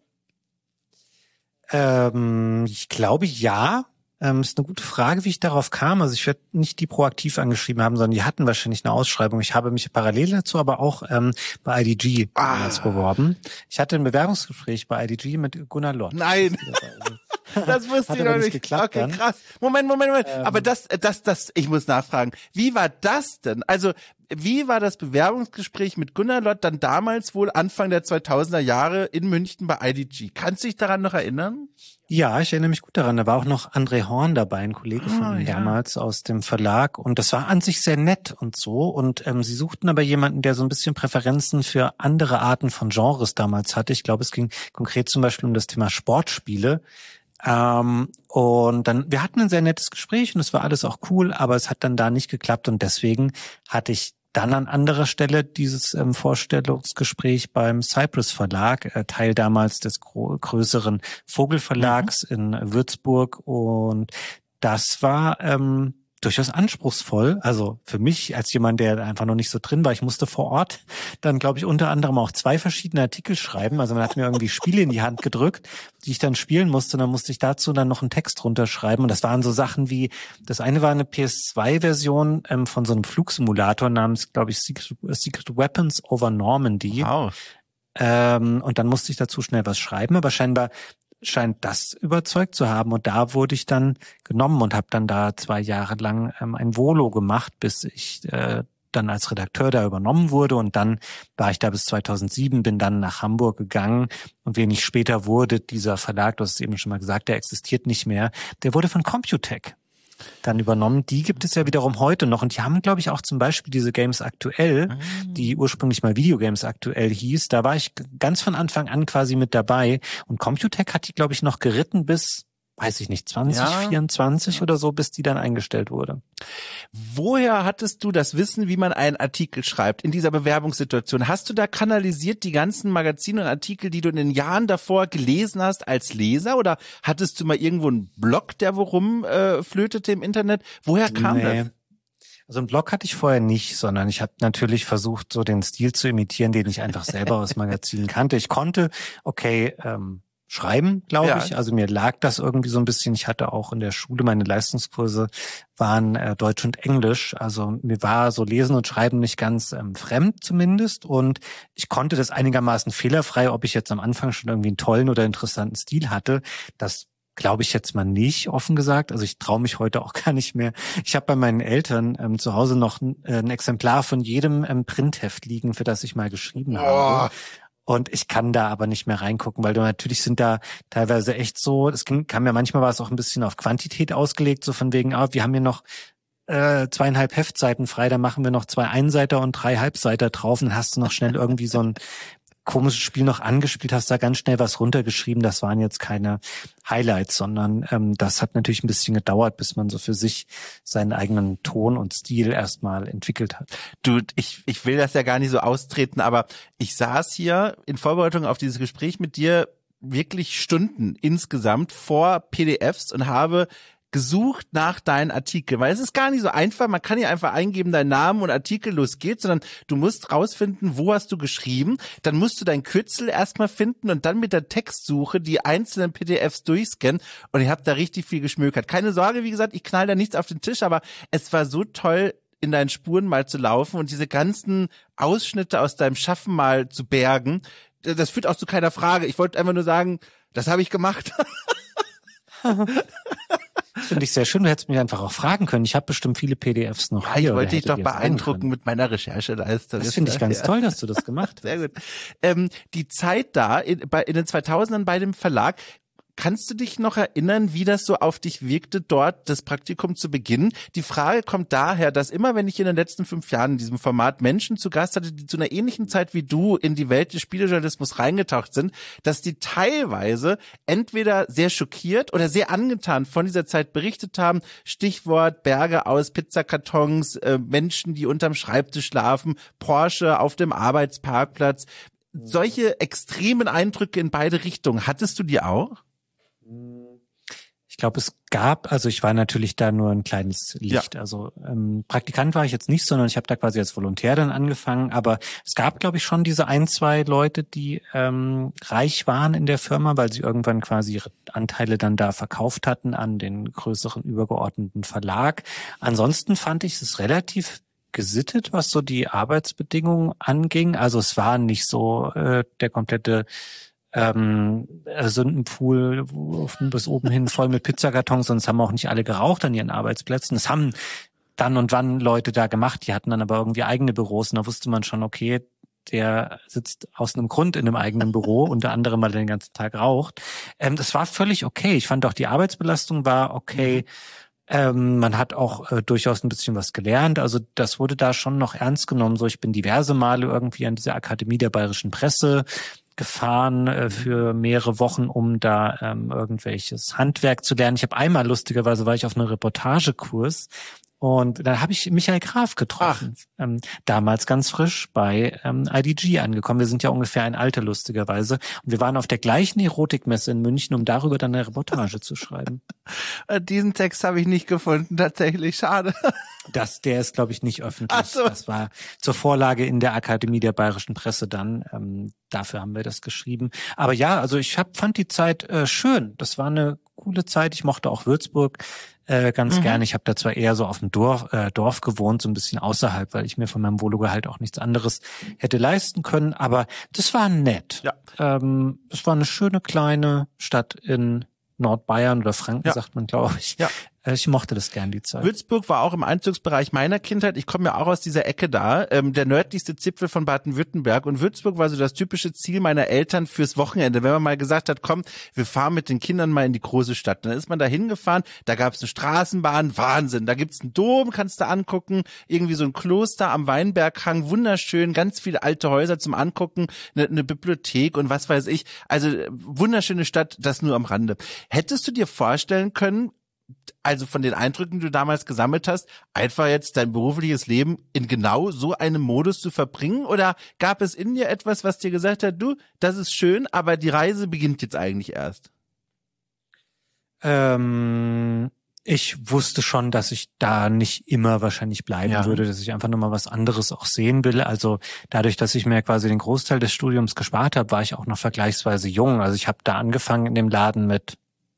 Ich glaube, ja. Ist eine gute Frage, wie ich darauf kam. Also ich werde nicht die proaktiv angeschrieben haben, sondern die hatten wahrscheinlich eine Ausschreibung. Ich habe mich parallel dazu aber auch bei IDG damals beworben. Ich hatte ein Bewerbungsgespräch bei IDG mit Gunnar Lott. Nein. Das wusste ich noch nicht. Geklappt, okay, krass. Moment. Aber das, ich muss nachfragen. Wie war das denn? Also, wie war das Bewerbungsgespräch mit Gunnar Lott dann damals wohl Anfang der 2000er Jahre in München bei IDG? Kannst du dich daran noch erinnern? Ja, ich erinnere mich gut daran. Da war auch noch André Horn dabei, ein Kollege von ihm damals aus dem Verlag. Und das war an sich sehr nett und so. Und sie suchten aber jemanden, der so ein bisschen Präferenzen für andere Arten von Genres damals hatte. Ich glaube, es ging konkret zum Beispiel um das Thema Sportspiele. Und dann, wir hatten ein sehr nettes Gespräch und es war alles auch cool, aber es hat dann da nicht geklappt und deswegen hatte ich dann an anderer Stelle dieses Vorstellungsgespräch beim Cypress Verlag, Teil damals des größeren Vogelverlags in Würzburg, und das war durchaus anspruchsvoll. Also für mich als jemand, der einfach noch nicht so drin war, ich musste vor Ort dann, glaube ich, unter anderem auch 2 verschiedene Artikel schreiben. Also man hat mir irgendwie Spiele in die Hand gedrückt, die ich dann spielen musste. Und dann musste ich dazu dann noch einen Text runterschreiben. Und das waren so Sachen wie, das eine war eine PS2-Version von so einem Flugsimulator namens, glaube ich, Secret Weapons over Normandy. Wow. Und dann musste ich dazu schnell was schreiben, aber scheinbar scheint das überzeugt zu haben. Und da wurde ich dann genommen und habe dann da 2 Jahre lang ein Volo gemacht, bis ich dann als Redakteur da übernommen wurde. Und dann war ich da bis 2007, bin dann nach Hamburg gegangen. Und wenig später wurde dieser Verlag, du hast es eben schon mal gesagt, der existiert nicht mehr, der wurde von Computec dann übernommen. Die gibt es ja wiederum heute noch. Und die haben, glaube ich, auch zum Beispiel diese Games Aktuell, die ursprünglich mal Videogames Aktuell hieß. Da war ich ganz von Anfang an quasi mit dabei. Und Computec hat die, glaube ich, noch geritten bis, weiß ich nicht, 2024 oder so, bis die dann eingestellt wurde. Woher hattest du das Wissen, wie man einen Artikel schreibt in dieser Bewerbungssituation? Hast du da kanalisiert die ganzen Magazine und Artikel, die du in den Jahren davor gelesen hast, als Leser? Oder hattest du mal irgendwo einen Blog, der worum flötete im Internet? Woher kam das? Also einen Blog hatte ich vorher nicht, sondern ich habe natürlich versucht, so den Stil zu imitieren, den ich einfach selber aus Magazinen kannte. Ich konnte, schreiben, glaube ich. Also mir lag das irgendwie so ein bisschen. Ich hatte auch in der Schule, meine Leistungskurse waren Deutsch und Englisch. Also mir war so Lesen und Schreiben nicht ganz fremd zumindest. Und ich konnte das einigermaßen fehlerfrei, ob ich jetzt am Anfang schon irgendwie einen tollen oder interessanten Stil hatte. Das glaube ich jetzt mal nicht, offen gesagt. Also ich traue mich heute auch gar nicht mehr. Ich habe bei meinen Eltern zu Hause noch ein Exemplar von jedem Printheft liegen, für das ich mal geschrieben habe. Und ich kann da aber nicht mehr reingucken, weil natürlich sind da teilweise echt so, kam ja manchmal war es auch ein bisschen auf Quantität ausgelegt, so von wegen, wir haben hier noch 2,5 Heftseiten frei, da machen wir noch 2 Einseiter und 3 Halbseiter drauf, und dann hast du noch schnell irgendwie so ein komisches Spiel noch angespielt, hast da ganz schnell was runtergeschrieben. Das waren jetzt keine Highlights, sondern das hat natürlich ein bisschen gedauert, bis man so für sich seinen eigenen Ton und Stil erstmal entwickelt hat. Du, ich will das ja gar nicht so austreten, aber ich saß hier in Vorbereitung auf dieses Gespräch mit dir wirklich Stunden insgesamt vor PDFs und habe gesucht nach deinen Artikeln, weil es ist gar nicht so einfach, man kann ja einfach eingeben, deinen Namen und Artikel, los geht's, sondern du musst rausfinden, wo hast du geschrieben, dann musst du dein Kürzel erstmal finden und dann mit der Textsuche die einzelnen PDFs durchscannen und ich habe da richtig viel geschmökert. Keine Sorge, wie gesagt, ich knall da nichts auf den Tisch, aber es war so toll, in deinen Spuren mal zu laufen und diese ganzen Ausschnitte aus deinem Schaffen mal zu bergen. Das führt auch zu keiner Frage. Ich wollte einfach nur sagen, das habe ich gemacht. Das finde ich sehr schön. Du hättest mich einfach auch fragen können. Ich habe bestimmt viele PDFs noch. Ja, ich wollte dich doch beeindrucken mit meiner Rechercheleistung. Das finde ich ganz toll, dass du das gemacht hast. Sehr gut. Die Zeit da in den 2000ern bei dem Verlag, kannst du dich noch erinnern, wie das so auf dich wirkte, dort das Praktikum zu beginnen? Die Frage kommt daher, dass immer, wenn ich in den letzten 5 Jahren in diesem Format Menschen zu Gast hatte, die zu einer ähnlichen Zeit wie du in die Welt des Spielejournalismus reingetaucht sind, dass die teilweise entweder sehr schockiert oder sehr angetan von dieser Zeit berichtet haben. Stichwort Berge aus Pizzakartons, Menschen, die unterm Schreibtisch schlafen, Porsche auf dem Arbeitsparkplatz. Solche extremen Eindrücke in beide Richtungen. Hattest du die auch? Ich glaube, ich war natürlich da nur ein kleines Licht. Ja. Also Praktikant war ich jetzt nicht, sondern ich habe da quasi als Volontär dann angefangen. Aber es gab, glaube ich, schon diese 1, 2 Leute, die reich waren in der Firma, weil sie irgendwann quasi ihre Anteile dann da verkauft hatten an den größeren übergeordneten Verlag. Ansonsten fand ich es relativ gesittet, was so die Arbeitsbedingungen anging. Also es war nicht so der komplette Sündenpfuhl bis oben hin voll mit Pizzakartons, sonst haben auch nicht alle geraucht an ihren Arbeitsplätzen. Das haben dann und wann Leute da gemacht, die hatten dann aber irgendwie eigene Büros und da wusste man schon, okay, der sitzt aus einem Grund in einem eigenen Büro, unter anderem, weil er den ganzen Tag raucht. Das war völlig okay. Ich fand auch, die Arbeitsbelastung war okay. Man hat auch durchaus ein bisschen was gelernt. Also das wurde da schon noch ernst genommen. So, ich bin diverse Male irgendwie an dieser Akademie der Bayerischen Presse gefahren für mehrere Wochen, um da irgendwelches Handwerk zu lernen. Ich habe einmal, lustigerweise, war ich auf einem Reportagekurs und dann habe ich Michael Graf getroffen, damals ganz frisch bei IDG angekommen. Wir sind ja ungefähr ein Alter, lustigerweise. Und wir waren auf der gleichen Erotikmesse in München, um darüber dann eine Reportage zu schreiben. Diesen Text habe ich nicht gefunden, tatsächlich, schade. Der ist, glaube ich, nicht öffentlich. Ach so. Das war zur Vorlage in der Akademie der Bayerischen Presse dann. Dafür haben wir das geschrieben. Aber ja, also ich fand die Zeit schön. Das war eine coole Zeit. Ich mochte auch Würzburg ganz gerne. Ich habe da zwar eher so auf dem Dorf gewohnt, so ein bisschen außerhalb, weil ich mir von meinem Wohngehalt auch nichts anderes hätte leisten können. Aber das war nett. Ja. Es war eine schöne kleine Stadt in Nordbayern oder Franken, ja, sagt man, glaube ich. Ja. Ich mochte das gern, die Zeit. Würzburg war auch im Einzugsbereich meiner Kindheit. Ich komme ja auch aus dieser Ecke da, der nördlichste Zipfel von Baden-Württemberg. Und Würzburg war so das typische Ziel meiner Eltern fürs Wochenende. Wenn man mal gesagt hat, komm, wir fahren mit den Kindern mal in die große Stadt. Dann ist man da hingefahren, da gab es eine Straßenbahn, Wahnsinn. Da gibt's einen Dom, kannst du angucken, irgendwie so ein Kloster am Weinberghang, wunderschön, ganz viele alte Häuser zum Angucken, eine Bibliothek und was weiß ich. Also wunderschöne Stadt, das nur am Rande. Hättest du dir vorstellen können, also von den Eindrücken, die du damals gesammelt hast, einfach jetzt dein berufliches Leben in genau so einem Modus zu verbringen? Oder gab es in dir etwas, was dir gesagt hat, du, das ist schön, aber die Reise beginnt jetzt eigentlich erst? Ich wusste schon, dass ich da nicht immer wahrscheinlich bleiben würde, dass ich einfach nochmal was anderes auch sehen will. Also dadurch, dass ich mir quasi den Großteil des Studiums gespart habe, war ich auch noch vergleichsweise jung. Also ich habe da angefangen in dem Laden mit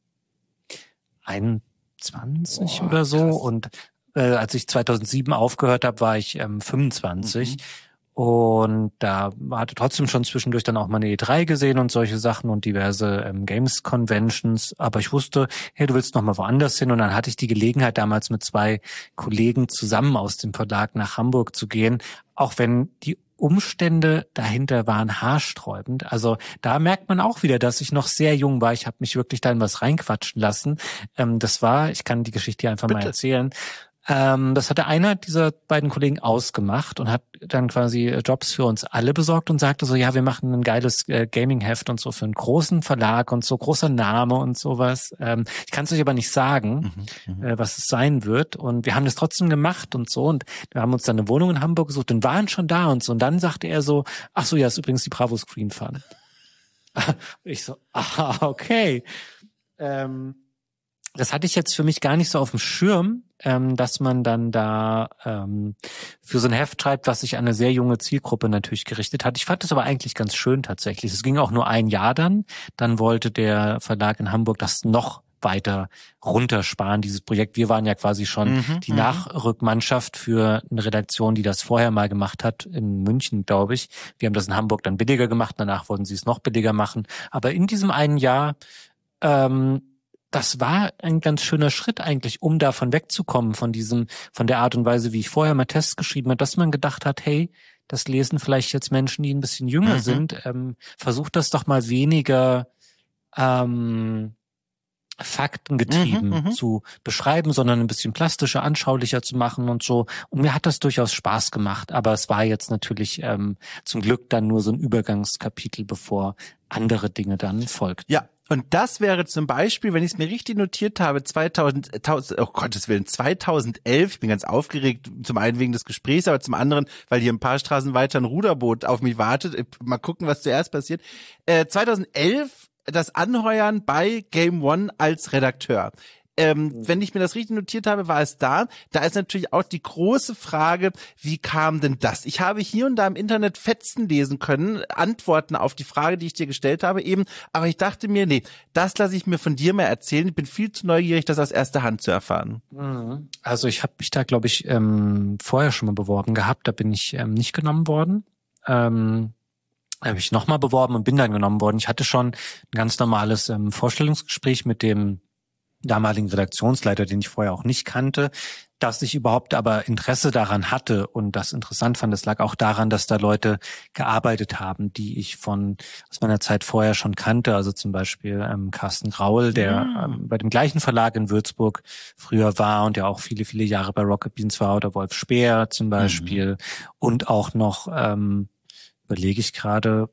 21 oder so. Krass. Und als ich 2007 aufgehört habe, war ich 25. Und da hatte trotzdem schon zwischendurch dann auch mal eine E3 gesehen und solche Sachen und diverse Games-Conventions. Aber ich wusste, hey, du willst noch mal woanders hin. Und dann hatte ich die Gelegenheit, damals mit 2 Kollegen zusammen aus dem Verlag nach Hamburg zu gehen. Auch wenn die Umstände dahinter waren haarsträubend. Also da merkt man auch wieder, dass ich noch sehr jung war. Ich habe mich wirklich da in was reinquatschen lassen. Ich kann die Geschichte hier einfach mal erzählen. Das hatte einer dieser beiden Kollegen ausgemacht und hat dann quasi Jobs für uns alle besorgt und sagte so, ja, wir machen ein geiles Gaming-Heft und so für einen großen Verlag und so, großer Name und sowas. Ich kann es euch aber nicht sagen, was es sein wird. Und wir haben das trotzdem gemacht und so. Und wir haben uns dann eine Wohnung in Hamburg gesucht und waren schon da und so. Und dann sagte er so, ach so, ja, ist übrigens die Bravo Screen Fun. Ich so, aha, okay. Das hatte ich jetzt für mich gar nicht so auf dem Schirm, dass man dann da für so ein Heft schreibt, was sich an eine sehr junge Zielgruppe natürlich gerichtet hat. Ich fand das aber eigentlich ganz schön tatsächlich. Es ging auch nur ein Jahr dann. Dann wollte der Verlag in Hamburg das noch weiter runtersparen, dieses Projekt. Wir waren ja quasi schon die Nachrückmannschaft für eine Redaktion, die das vorher mal gemacht hat, in München, glaube ich. Wir haben das in Hamburg dann billiger gemacht, danach wollten sie es noch billiger machen. Aber in diesem einen Jahr, das war ein ganz schöner Schritt eigentlich, um davon wegzukommen, von der Art und Weise, wie ich vorher mal Tests geschrieben habe, dass man gedacht hat, hey, das lesen vielleicht jetzt Menschen, die ein bisschen jünger sind. Versucht das doch mal weniger faktengetrieben zu beschreiben, sondern ein bisschen plastischer, anschaulicher zu machen und so. Und mir hat das durchaus Spaß gemacht, aber es war jetzt natürlich zum Glück dann nur so ein Übergangskapitel, bevor andere Dinge dann folgten. Ja. Und das wäre zum Beispiel, wenn ich es mir richtig notiert habe, 2011, ich bin ganz aufgeregt, zum einen wegen des Gesprächs, aber zum anderen, weil hier ein paar Straßen weiter ein Ruderboot auf mich wartet. Mal gucken, was zuerst passiert. 2011 das Anheuern bei Game One als Redakteur. Wenn ich mir das richtig notiert habe, war es da. Da ist natürlich auch die große Frage, wie kam denn das? Ich habe hier und da im Internet Fetzen lesen können, Antworten auf die Frage, die ich dir gestellt habe eben. Aber ich dachte mir, nee, das lasse ich mir von dir mal erzählen. Ich bin viel zu neugierig, das aus erster Hand zu erfahren. Also ich habe mich da, glaube ich, vorher schon mal beworben gehabt. Da bin ich nicht genommen worden. Habe ich nochmal beworben und bin dann genommen worden. Ich hatte schon ein ganz normales Vorstellungsgespräch mit dem damaligen Redaktionsleiter, den ich vorher auch nicht kannte, dass ich überhaupt aber Interesse daran hatte und das interessant fand. Das lag auch daran, dass da Leute gearbeitet haben, die ich aus meiner Zeit vorher schon kannte. Also zum Beispiel Carsten Graul, der bei dem gleichen Verlag in Würzburg früher war und der auch viele, viele Jahre bei Rocket Beans war, oder Wolf Speer zum Beispiel. Und auch noch, überlege ich gerade,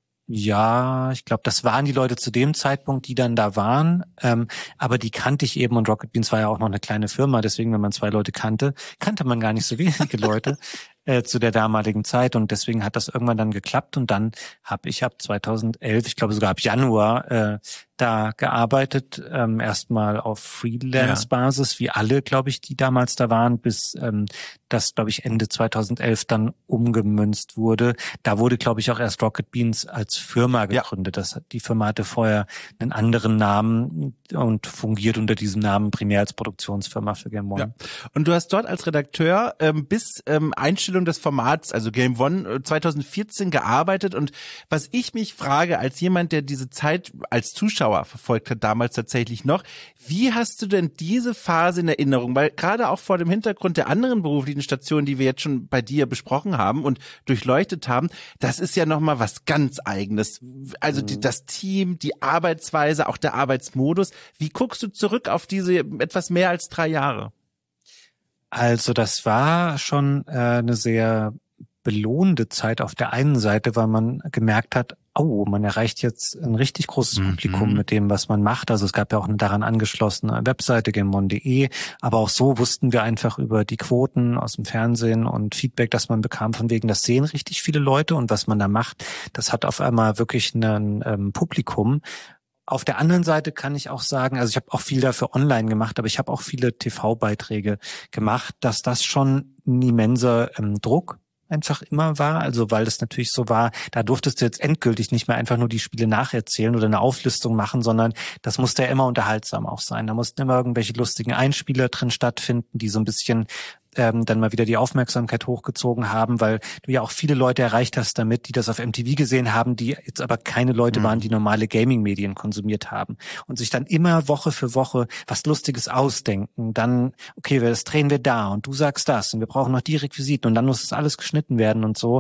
ja, ich glaube, das waren die Leute zu dem Zeitpunkt, die dann da waren, aber die kannte ich eben, und Rocket Beans war ja auch noch eine kleine Firma, deswegen, wenn man 2 Leute kannte man gar nicht so wenige Leute zu der damaligen Zeit, und deswegen hat das irgendwann dann geklappt, und dann habe ich ab 2011, ich glaube sogar ab Januar, da gearbeitet, erstmal auf Freelance-Basis, wie alle, glaube ich, die damals da waren, bis das, glaube ich, Ende 2011 dann umgemünzt wurde. Da wurde, glaube ich, auch erst Rocket Beans als Firma gegründet. Die Firma hatte vorher einen anderen Namen und fungiert unter diesem Namen primär als Produktionsfirma für Game One. Ja. Und du hast dort als Redakteur bis Einstellung des Formats, also Game One 2014 gearbeitet, und was ich mich frage, als jemand, der diese Zeit als Zuschauer verfolgt hat, damals tatsächlich noch, wie hast du denn diese Phase in Erinnerung? Weil gerade auch vor dem Hintergrund der anderen beruflichen Stationen, die wir jetzt schon bei dir besprochen haben und durchleuchtet haben, das ist ja nochmal was ganz Eigenes. Also das Team, die Arbeitsweise, auch der Arbeitsmodus. Wie guckst du zurück auf diese etwas mehr als 3 Jahre? Also das war schon eine sehr belohnende Zeit auf der einen Seite, weil man gemerkt hat, man erreicht jetzt ein richtig großes Publikum mit dem, was man macht. Also es gab ja auch eine daran angeschlossene Webseite, gameone.de, aber auch so wussten wir einfach über die Quoten aus dem Fernsehen und Feedback, das man bekam, von wegen, das sehen richtig viele Leute, und was man da macht, das hat auf einmal wirklich ein Publikum. Auf der anderen Seite kann ich auch sagen, also ich habe auch viel dafür online gemacht, aber ich habe auch viele TV-Beiträge gemacht, dass das schon ein immenser Druck einfach immer war, also weil das natürlich so war, da durftest du jetzt endgültig nicht mehr einfach nur die Spiele nacherzählen oder eine Auflistung machen, sondern das musste ja immer unterhaltsam auch sein. Da mussten immer irgendwelche lustigen Einspieler drin stattfinden, die so ein bisschen dann mal wieder die Aufmerksamkeit hochgezogen haben, weil du ja auch viele Leute erreicht hast damit, die das auf MTV gesehen haben, die jetzt aber keine Leute waren, die normale Gaming-Medien konsumiert haben, und sich dann immer Woche für Woche was Lustiges ausdenken. Dann, okay, das drehen wir da und du sagst das und wir brauchen noch die Requisiten und dann muss das alles geschnitten werden und so.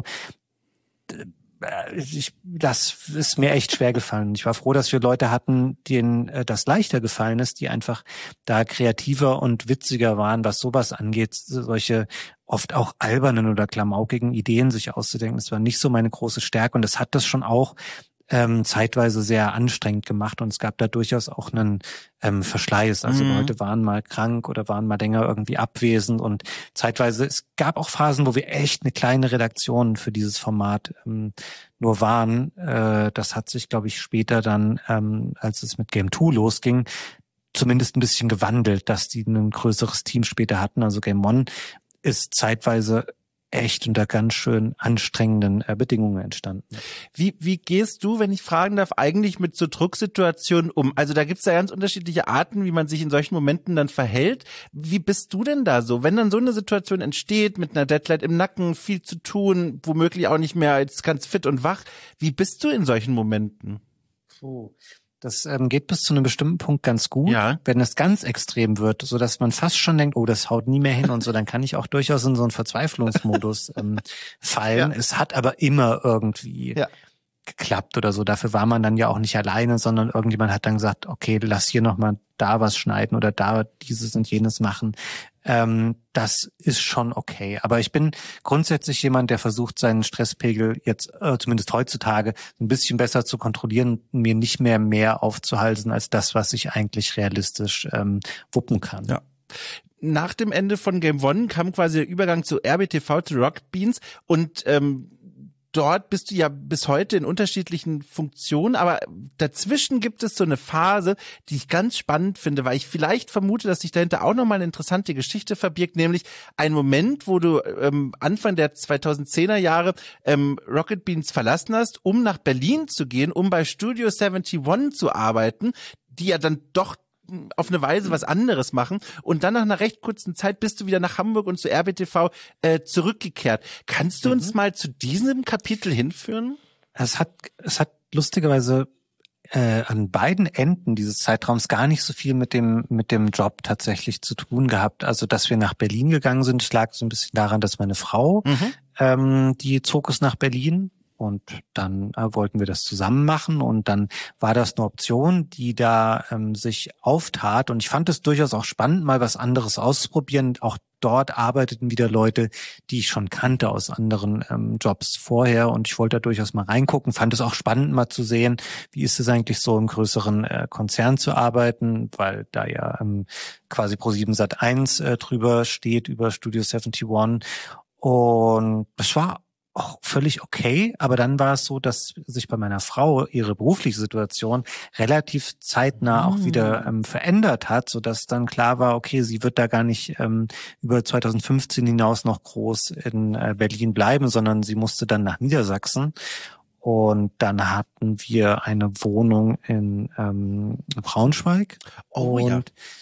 Das ist mir echt schwer gefallen. Ich war froh, dass wir Leute hatten, denen das leichter gefallen ist, die einfach da kreativer und witziger waren, was sowas angeht, solche oft auch albernen oder klamaukigen Ideen sich auszudenken. Das war nicht so meine große Stärke, und das hat das schon auch zeitweise sehr anstrengend gemacht, und es gab da durchaus auch einen Verschleiß. Also Leute waren mal krank oder waren mal länger irgendwie abwesend, und zeitweise, es gab auch Phasen, wo wir echt eine kleine Redaktion für dieses Format nur waren. Das hat sich, glaube ich, später dann, als es mit Game 2 losging, zumindest ein bisschen gewandelt, dass die ein größeres Team später hatten. Also Game One ist zeitweise echt unter ganz schön anstrengenden Bedingungen entstanden. Wie gehst du, wenn ich fragen darf, eigentlich mit so Drucksituationen um? Also da gibt's ja ganz unterschiedliche Arten, wie man sich in solchen Momenten dann verhält. Wie bist du denn da so? Wenn dann so eine Situation entsteht, mit einer Deadline im Nacken, viel zu tun, womöglich auch nicht mehr als ganz fit und wach, wie bist du in solchen Momenten? Das geht bis zu einem bestimmten Punkt ganz gut. Ja. Wenn es ganz extrem wird, so dass man fast schon denkt, oh, das haut nie mehr hin und so, dann kann ich auch durchaus in so einen Verzweiflungsmodus fallen. Ja. Es hat aber immer irgendwie geklappt oder so. Dafür war man dann ja auch nicht alleine, sondern irgendjemand hat dann gesagt, okay, lass hier nochmal da was schneiden oder da dieses und jenes machen. Das ist schon okay. Aber ich bin grundsätzlich jemand, der versucht, seinen Stresspegel jetzt, zumindest heutzutage, ein bisschen besser zu kontrollieren, mir nicht mehr aufzuhalsen als das, was ich eigentlich realistisch wuppen kann. Ja. Nach dem Ende von Game One kam quasi der Übergang zu RBTV, zu Rocket Beans und dort bist du ja bis heute in unterschiedlichen Funktionen, aber dazwischen gibt es so eine Phase, die ich ganz spannend finde, weil ich vielleicht vermute, dass sich dahinter auch nochmal eine interessante Geschichte verbirgt, nämlich ein Moment, wo du Anfang der 2010er Jahre Rocket Beans verlassen hast, um nach Berlin zu gehen, um bei Studio 71 zu arbeiten, die ja dann doch auf eine Weise was anderes machen und dann nach einer recht kurzen Zeit bist du wieder nach Hamburg und zu RBTV zurückgekehrt. Kannst du uns mal zu diesem Kapitel hinführen? Es hat lustigerweise an beiden Enden dieses Zeitraums gar nicht so viel mit dem Job tatsächlich zu tun gehabt. Also, dass wir nach Berlin gegangen sind, lag so ein bisschen daran, dass meine Frau, die zog es nach Berlin. Und dann wollten wir das zusammen machen und dann war das eine Option, die da sich auftat. Und ich fand es durchaus auch spannend, mal was anderes auszuprobieren. Auch dort arbeiteten wieder Leute, die ich schon kannte aus anderen Jobs vorher. Und ich wollte da durchaus mal reingucken. Fand es auch spannend, mal zu sehen, wie ist es eigentlich so im größeren Konzern zu arbeiten, weil da ja quasi Pro7 Sat.1 drüber steht, über Studio 71. Und das war auch völlig okay, aber dann war es so, dass sich bei meiner Frau ihre berufliche Situation relativ zeitnah auch wieder verändert hat, so dass dann klar war, okay, sie wird da gar nicht über 2015 hinaus noch groß in Berlin bleiben, sondern sie musste dann nach Niedersachsen. Und dann hatten wir eine Wohnung in Braunschweig. Oh, und ja.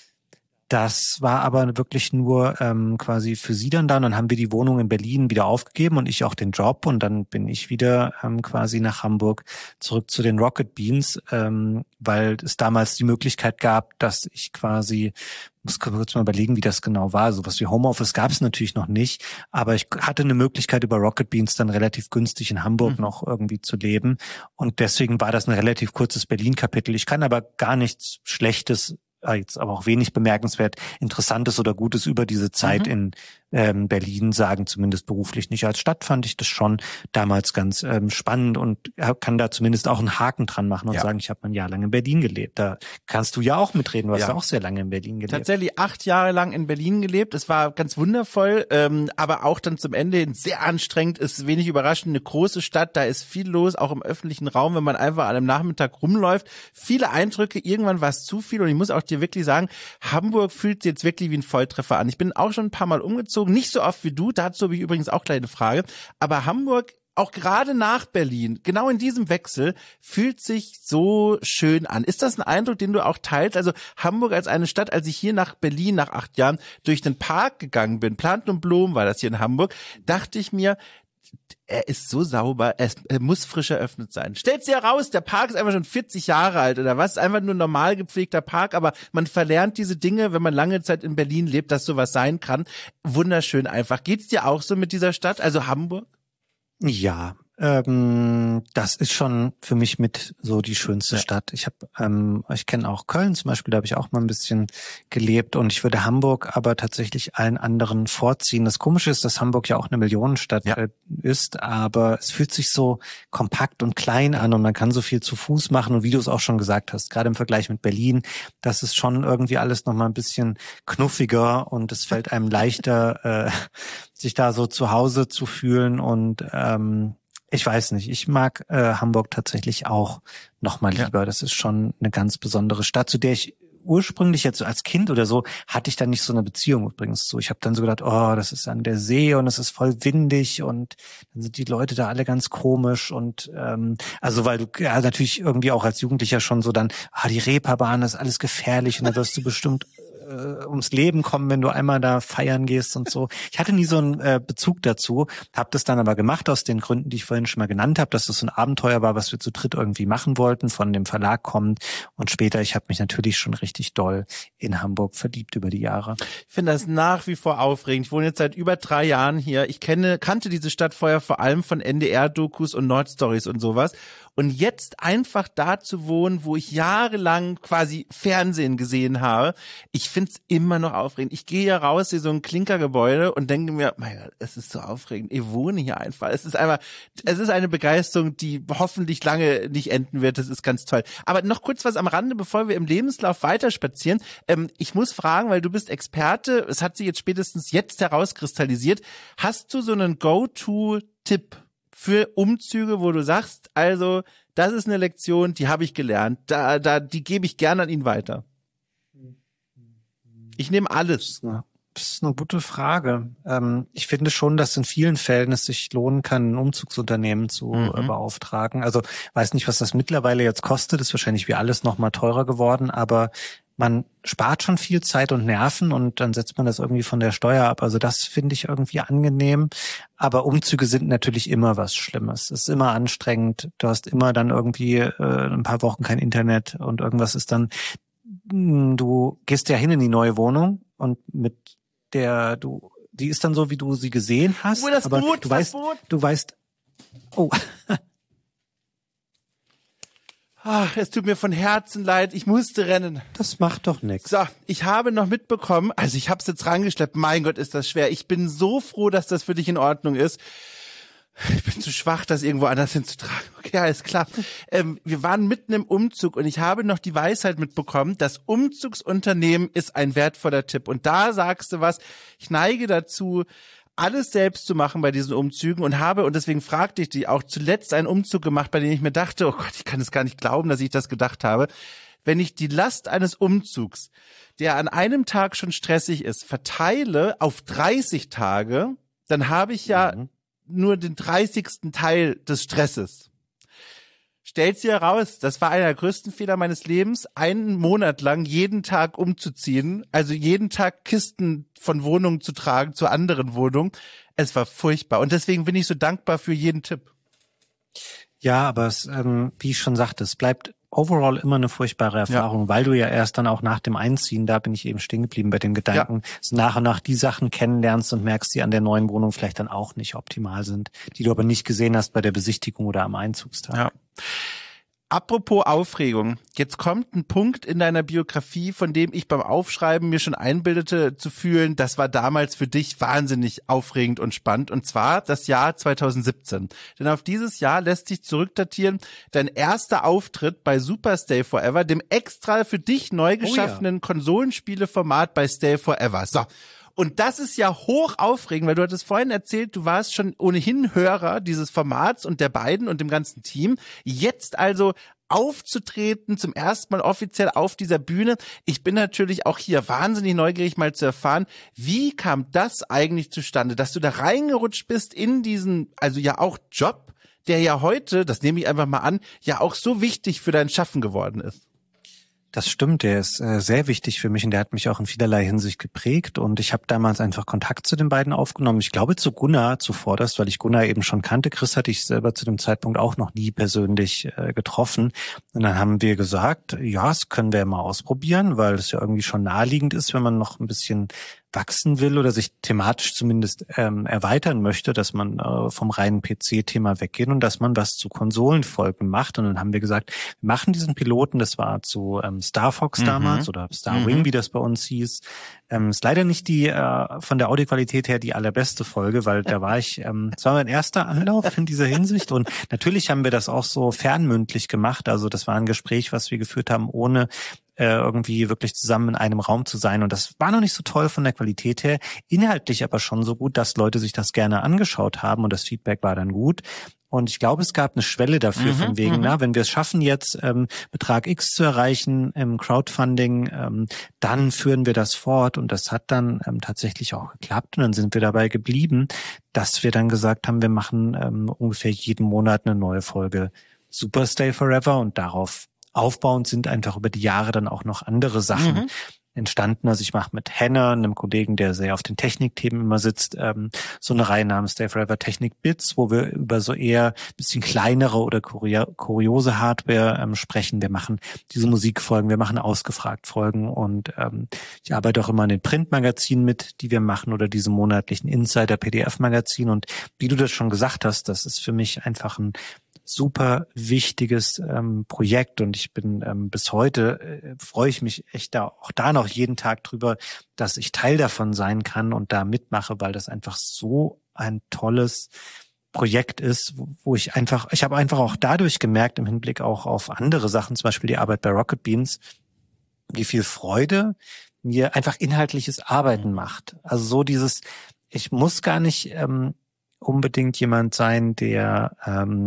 Das war aber wirklich nur quasi für sie dann da. Und dann haben wir die Wohnung in Berlin wieder aufgegeben und ich auch den Job. Und dann bin ich wieder quasi nach Hamburg zurück zu den Rocket Beans, weil es damals die Möglichkeit gab, dass ich quasi, muss kurz mal überlegen, wie das genau war. So was wie Homeoffice gab es natürlich noch nicht. Aber ich hatte eine Möglichkeit, über Rocket Beans dann relativ günstig in Hamburg noch irgendwie zu leben. Und deswegen war das ein relativ kurzes Berlin-Kapitel. Ich kann aber gar nichts Schlechtes, jetzt aber auch wenig bemerkenswert Interessantes oder Gutes über diese Zeit in Berlin sagen, zumindest beruflich nicht. Als Stadt fand ich das schon damals ganz spannend und kann da zumindest auch einen Haken dran machen und sagen, ich habe ein Jahr lang in Berlin gelebt. Da kannst du ja auch mitreden, du hast ja auch sehr lange in Berlin gelebt. Tatsächlich 8 Jahre lang in Berlin gelebt. Es war ganz wundervoll, aber auch dann zum Ende hin sehr anstrengend, ist wenig überraschend, eine große Stadt, da ist viel los, auch im öffentlichen Raum, wenn man einfach an einem Nachmittag rumläuft. Viele Eindrücke, irgendwann war es zu viel und ich muss auch dir wirklich sagen, Hamburg fühlt sich jetzt wirklich wie ein Volltreffer an. Ich bin auch schon ein paar Mal umgezogen, nicht so oft wie du, dazu habe ich übrigens auch gleich eine Frage, aber Hamburg, auch gerade nach Berlin, genau in diesem Wechsel, fühlt sich so schön an. Ist das ein Eindruck, den du auch teilst? Also Hamburg als eine Stadt, als ich hier nach Berlin nach 8 Jahren durch den Park gegangen bin, Planten und Blumen war das hier in Hamburg, dachte ich mir, er ist so sauber, er muss frisch eröffnet sein. Stellt sich heraus, der Park ist einfach schon 40 Jahre alt oder was, ist einfach nur ein normal gepflegter Park, aber man verlernt diese Dinge, wenn man lange Zeit in Berlin lebt, dass sowas sein kann. Wunderschön einfach. Geht's dir auch so mit dieser Stadt, also Hamburg? Ja, das ist schon für mich mit so die schönste Stadt. Ich kenne auch Köln zum Beispiel, da habe ich auch mal ein bisschen gelebt und ich würde Hamburg aber tatsächlich allen anderen vorziehen. Das Komische ist, dass Hamburg ja auch eine Millionenstadt ist, aber es fühlt sich so kompakt und klein an und man kann so viel zu Fuß machen und wie du es auch schon gesagt hast, gerade im Vergleich mit Berlin, das ist schon irgendwie alles noch mal ein bisschen knuffiger und es fällt einem leichter, sich da so zu Hause zu fühlen und ich weiß nicht, ich mag Hamburg tatsächlich auch noch mal lieber. Das ist schon eine ganz besondere Stadt, zu der ich ursprünglich jetzt so als Kind oder so, hatte ich dann nicht so eine Beziehung übrigens zu. Ich habe dann so gedacht, oh, das ist an der See und es ist voll windig und dann sind die Leute da alle ganz komisch und also weil du ja natürlich irgendwie auch als Jugendlicher schon so dann, die Reeperbahn, das ist alles gefährlich und da wirst du bestimmt ums Leben kommen, wenn du einmal da feiern gehst und so. Ich hatte nie so einen Bezug dazu, habe das dann aber gemacht aus den Gründen, die ich vorhin schon mal genannt habe, dass das so ein Abenteuer war, was wir zu dritt irgendwie machen wollten, von dem Verlag kommend. Und später, ich habe mich natürlich schon richtig doll in Hamburg verliebt über die Jahre. Ich finde das nach wie vor aufregend. Ich wohne jetzt seit über 3 Jahren hier. Ich kannte diese Stadt vorher vor allem von NDR-Dokus und Nordstories und sowas. Und jetzt einfach da zu wohnen, wo ich jahrelang quasi Fernsehen gesehen habe, ich find's immer noch aufregend. Ich gehe hier raus, sehe so ein Klinkergebäude und denke mir, mein Gott, es ist so aufregend. Ich wohne hier einfach. Es ist eine Begeisterung, die hoffentlich lange nicht enden wird. Das ist ganz toll. Aber noch kurz was am Rande, bevor wir im Lebenslauf weiterspazieren. Ich muss fragen, weil du bist Experte, es hat sich jetzt spätestens jetzt herauskristallisiert. Hast du so einen Go-To-Tipp für Umzüge, wo du sagst, also das ist eine Lektion, die habe ich gelernt, die gebe ich gerne an ihn weiter? Ich nehme alles. Das ist eine gute Frage. Ich finde schon, dass in vielen Fällen es sich lohnen kann, ein Umzugsunternehmen zu beauftragen. Also weiß nicht, was das mittlerweile jetzt kostet, ist wahrscheinlich wie alles noch mal teurer geworden, aber man spart schon viel Zeit und Nerven und dann setzt man das irgendwie von der Steuer ab. Also das finde ich irgendwie angenehm. Aber Umzüge sind natürlich immer was Schlimmes. Es ist immer anstrengend. Du hast immer dann irgendwie ein paar Wochen kein Internet und irgendwas ist dann, du gehst ja hin in die neue Wohnung und die ist dann so, wie du sie gesehen hast. Aber du weißt, oh. Ach, es tut mir von Herzen leid, ich musste rennen. Das macht doch nichts. So, ich habe noch mitbekommen, also ich habe es jetzt rangeschleppt, mein Gott, ist das schwer. Ich bin so froh, dass das für dich in Ordnung ist. Ich bin zu schwach, das irgendwo anders hinzutragen. Okay, alles klar. Wir waren mitten im Umzug und ich habe noch die Weisheit mitbekommen, das Umzugsunternehmen ist ein wertvoller Tipp. Und da sagst du was, ich neige dazu, alles selbst zu machen bei diesen Umzügen und deswegen fragte ich dich auch zuletzt einen Umzug gemacht, bei dem ich mir dachte, oh Gott, ich kann es gar nicht glauben, dass ich das gedacht habe. Wenn ich die Last eines Umzugs, der an einem Tag schon stressig ist, verteile auf 30 Tage, dann habe ich ja nur den 30. Teil des Stresses. Stellt sich heraus, das war einer der größten Fehler meines Lebens, einen Monat lang jeden Tag umzuziehen, also jeden Tag Kisten von Wohnungen zu tragen zu anderen Wohnungen. Es war furchtbar und deswegen bin ich so dankbar für jeden Tipp. Ja, aber es, wie ich schon sagte, es bleibt overall immer eine furchtbare Erfahrung, weil du ja erst dann auch nach dem Einziehen, da bin ich eben stehen geblieben bei dem Gedanken, dass du nach und nach die Sachen kennenlernst und merkst, die an der neuen Wohnung vielleicht dann auch nicht optimal sind, die du aber nicht gesehen hast bei der Besichtigung oder am Einzugstag. Ja. Apropos Aufregung, jetzt kommt ein Punkt in deiner Biografie, von dem ich beim Aufschreiben mir schon einbildete zu fühlen, das war damals für dich wahnsinnig aufregend und spannend, und zwar das Jahr 2017. Denn auf dieses Jahr lässt sich zurückdatieren dein erster Auftritt bei Super Stay Forever, dem extra für dich neu geschaffenen Konsolenspieleformat bei Stay Forever. So. Und das ist ja hoch aufregend, weil du hattest vorhin erzählt, du warst schon ohnehin Hörer dieses Formats und der beiden und dem ganzen Team. Jetzt also aufzutreten, zum ersten Mal offiziell auf dieser Bühne. Ich bin natürlich auch hier wahnsinnig neugierig, mal zu erfahren, wie kam das eigentlich zustande, dass du da reingerutscht bist in diesen, also ja auch Job, der ja heute, das nehme ich einfach mal an, ja auch so wichtig für dein Schaffen geworden ist. Das stimmt, der ist sehr wichtig für mich und der hat mich auch in vielerlei Hinsicht geprägt und ich habe damals einfach Kontakt zu den beiden aufgenommen. Ich glaube zu Gunnar zuvorderst, weil ich Gunnar eben schon kannte. Chris hatte ich selber zu dem Zeitpunkt auch noch nie persönlich getroffen. Und dann haben wir gesagt, ja, das können wir mal ausprobieren, weil es ja irgendwie schon naheliegend ist, wenn man noch ein bisschen wachsen will oder sich thematisch zumindest erweitern möchte, dass man vom reinen PC-Thema weggehen und dass man was zu Konsolenfolgen macht. Und dann haben wir gesagt, wir machen diesen Piloten, das war zu Star Fox damals oder Star Wing, wie das bei uns hieß. Ist leider nicht die von der Audioqualität her die allerbeste Folge, weil da war ich, das war mein erster Anlauf in dieser Hinsicht und natürlich haben wir das auch so fernmündlich gemacht. Also das war ein Gespräch, was wir geführt haben, ohne irgendwie wirklich zusammen in einem Raum zu sein. Und das war noch nicht so toll von der Qualität her, inhaltlich aber schon so gut, dass Leute sich das gerne angeschaut haben und das Feedback war dann gut. Und ich glaube, es gab eine Schwelle dafür von wegen, wenn wir es schaffen, jetzt Betrag X zu erreichen im Crowdfunding, dann führen wir das fort. Und das hat dann tatsächlich auch geklappt. Und dann sind wir dabei geblieben, dass wir dann gesagt haben, wir machen ungefähr jeden Monat eine neue Folge Super Stay Forever. Und darauf aufbauend sind einfach über die Jahre dann auch noch andere Sachen entstanden. Also ich mache mit Henner, einem Kollegen, der sehr auf den Technikthemen immer sitzt, so eine Reihe namens Stay Forever Technik Bits, wo wir über so eher ein bisschen kleinere oder kuriose Hardware sprechen. Wir machen diese Musikfolgen, wir machen Ausgefragt-Folgen und ich arbeite auch immer an den Printmagazinen mit, die wir machen oder diese monatlichen Insider-PDF-Magazinen. Und wie du das schon gesagt hast, das ist für mich einfach ein super wichtiges Projekt und ich bin bis heute freue ich mich echt auch da noch jeden Tag drüber, dass ich Teil davon sein kann und da mitmache, weil das einfach so ein tolles Projekt ist, wo ich habe einfach auch dadurch gemerkt, im Hinblick auch auf andere Sachen, zum Beispiel die Arbeit bei Rocket Beans, wie viel Freude mir einfach inhaltliches Arbeiten macht. Also so dieses, ich muss gar nicht unbedingt jemand sein, der